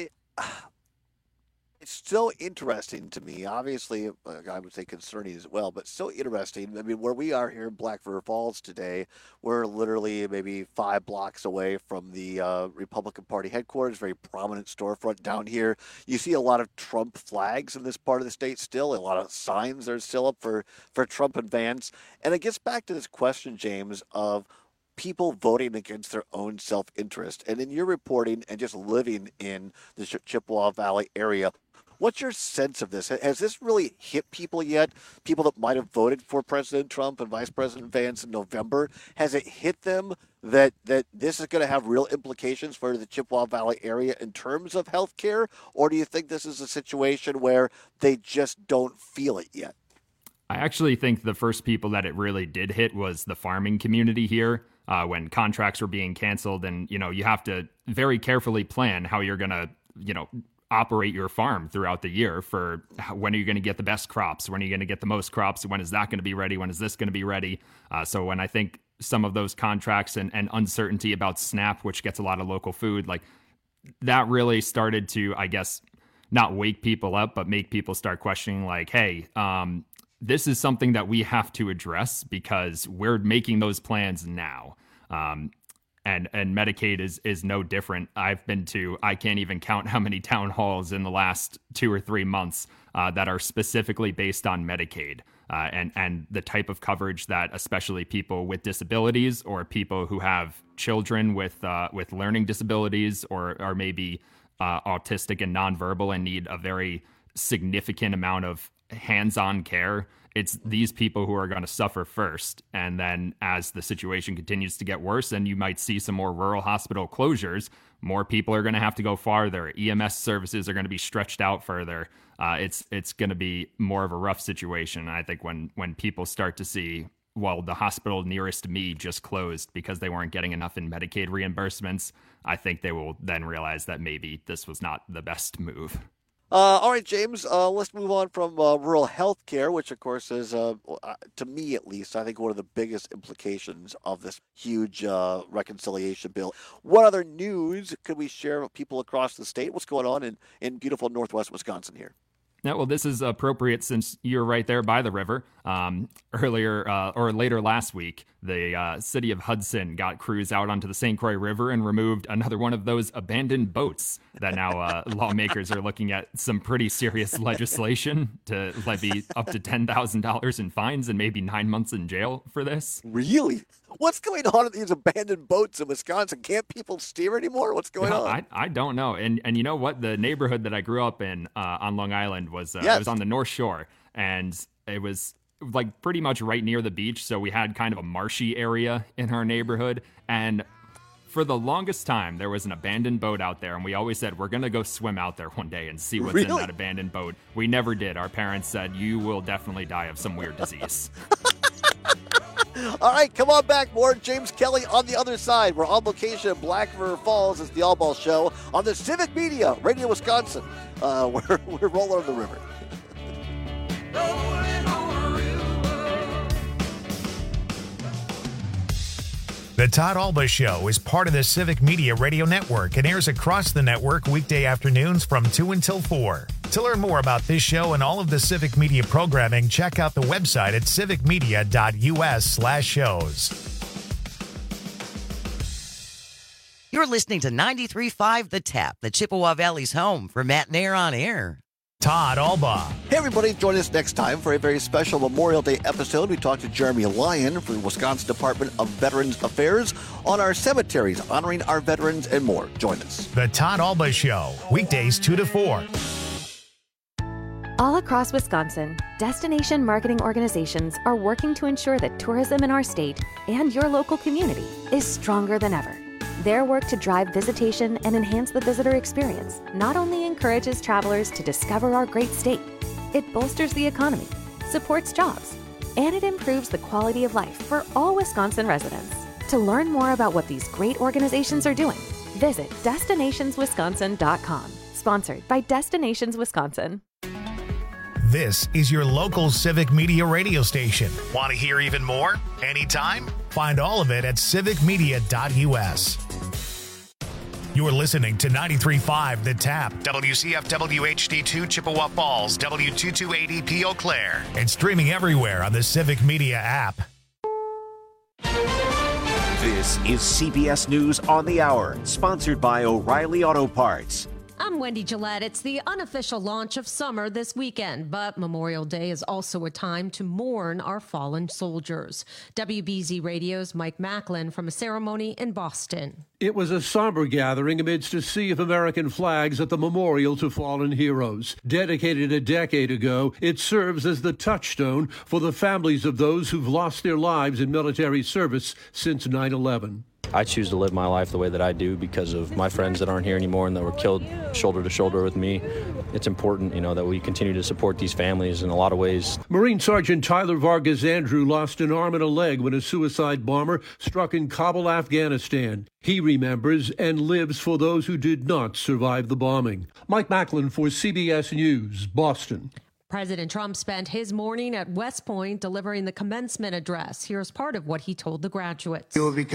it's so interesting to me. Obviously, I would say concerning as well, but so interesting. I mean, where we are here in Black River Falls today, we're literally maybe 5 blocks away from the Republican Party headquarters, very prominent storefront down here. You see a lot of Trump flags in this part of the state still, a lot of signs that are still up for Trump and Vance. And it gets back to this question, James, of people voting against their own self-interest. And in your reporting and just living in the Chippewa Valley area, what's your sense of this? Has this really hit people yet? People that might have voted for President Trump and Vice President Vance in November, has it hit them that this is going to have real implications for the Chippewa Valley area in terms of health care? Or do you think this is a situation where they just don't feel it yet? I actually think the first people that it really did hit was the farming community here. When contracts were being canceled, and you have to very carefully plan how you're going to operate your farm throughout the year for when are you going to get the best crops, when are you going to get the most crops, when is that going to be ready, when is this going to be ready. So when I think some of those contracts and uncertainty about SNAP, which gets a lot of local food, like that really started to, I guess, not wake people up, but make people start questioning like, hey, this is something that we have to address because we're making those plans now. And Medicaid is no different. I've been to, I can't even count how many town halls in the last 2 or 3 months that are specifically based on Medicaid and the type of coverage that especially people with disabilities or people who have children with learning disabilities or maybe autistic and nonverbal and need a very significant amount of hands-on care. It's these people who are going to suffer first. And then as the situation continues to get worse and you might see some more rural hospital closures, more people are going to have to go farther. EMS services are going to be stretched out further. It's going to be more of a rough situation. I think when people start to see, well, the hospital nearest me just closed because they weren't getting enough in Medicaid reimbursements, I think they will then realize that maybe this was not the best move. All right, James, let's move on from rural health care, which, of course, is, to me at least, I think one of the biggest implications of this huge reconciliation bill. What other news could we share with people across the state? What's going on in beautiful Northwest Wisconsin here? Yeah, well, this is appropriate since you're right there by the river. Earlier or later last week, the city of Hudson got crews out onto the St. Croix River and removed another one of those abandoned boats that now lawmakers are looking at some pretty serious legislation to levy up to $10,000 in fines and maybe 9 months in jail for this. Really? What's going on with these abandoned boats in Wisconsin? Can't people steer anymore? What's going on? I don't know. And you know what? The neighborhood that I grew up in on Long Island was it was on the North Shore, and it was like pretty much right near the beach, so we had kind of a marshy area in our neighborhood, and for the longest time, there was an abandoned boat out there, and we always said, we're going to go swim out there one day and see what's in that abandoned boat. We never did. Our parents said, you will definitely die of some weird disease. All right, come on back. More James Kelly on the other side. We're on location in Black River Falls. It's the All Ball Show on the Civic Media, Radio Wisconsin. We're rolling on the river. The Todd Alba Show is part of the Civic Media Radio Network and airs across the network weekday afternoons from 2 until 4. To learn more about this show and all of the Civic Media programming, check out the website at civicmedia.us/shows. You're listening to 93.5 The Tap, the Chippewa Valley's home for Matt Nair on Air. Todd Alba. Hey, everybody, join us next time for a very special Memorial Day episode. We talked to Jeremy Lyon from the Wisconsin Department of Veterans Affairs on our cemeteries, honoring our veterans and more. Join us. The Todd Alba Show, weekdays 2 to 4. All across Wisconsin, destination marketing organizations are working to ensure that tourism in our state and your local community is stronger than ever. Their work to drive visitation and enhance the visitor experience not only encourages travelers to discover our great state, it bolsters the economy, supports jobs, and it improves the quality of life for all Wisconsin residents. To learn more about what these great organizations are doing, visit destinationswisconsin.com. Sponsored by Destinations Wisconsin. This is your local Civic Media radio station. Want to hear even more? Anytime? Find all of it at civicmedia.us. You're listening to 93.5 The Tap, WCFW HD2 Chippewa Falls, W228EP Eau Claire, and streaming everywhere on the Civic Media app. This is CBS News on the Hour, sponsored by O'Reilly Auto Parts. I'm Wendy Gillette. It's the unofficial launch of summer this weekend, but Memorial Day is also a time to mourn our fallen soldiers. WBZ Radio's Mike Macklin from a ceremony in Boston. It was a somber gathering amidst a sea of American flags at the Memorial to Fallen Heroes. Dedicated a decade ago, it serves as the touchstone for the families of those who've lost their lives in military service since 9/11. I choose to live my life the way that I do because of my friends that aren't here anymore and that were killed shoulder to shoulder with me. It's important, that we continue to support these families in a lot of ways. Marine Sergeant Tyler Vargas Andrew lost an arm and a leg when a suicide bomber struck in Kabul, Afghanistan. He remembers and lives for those who did not survive the bombing. Mike Macklin for CBS News, Boston. President Trump spent his morning at West Point delivering the commencement address. Here's part of what he told the graduates. You will become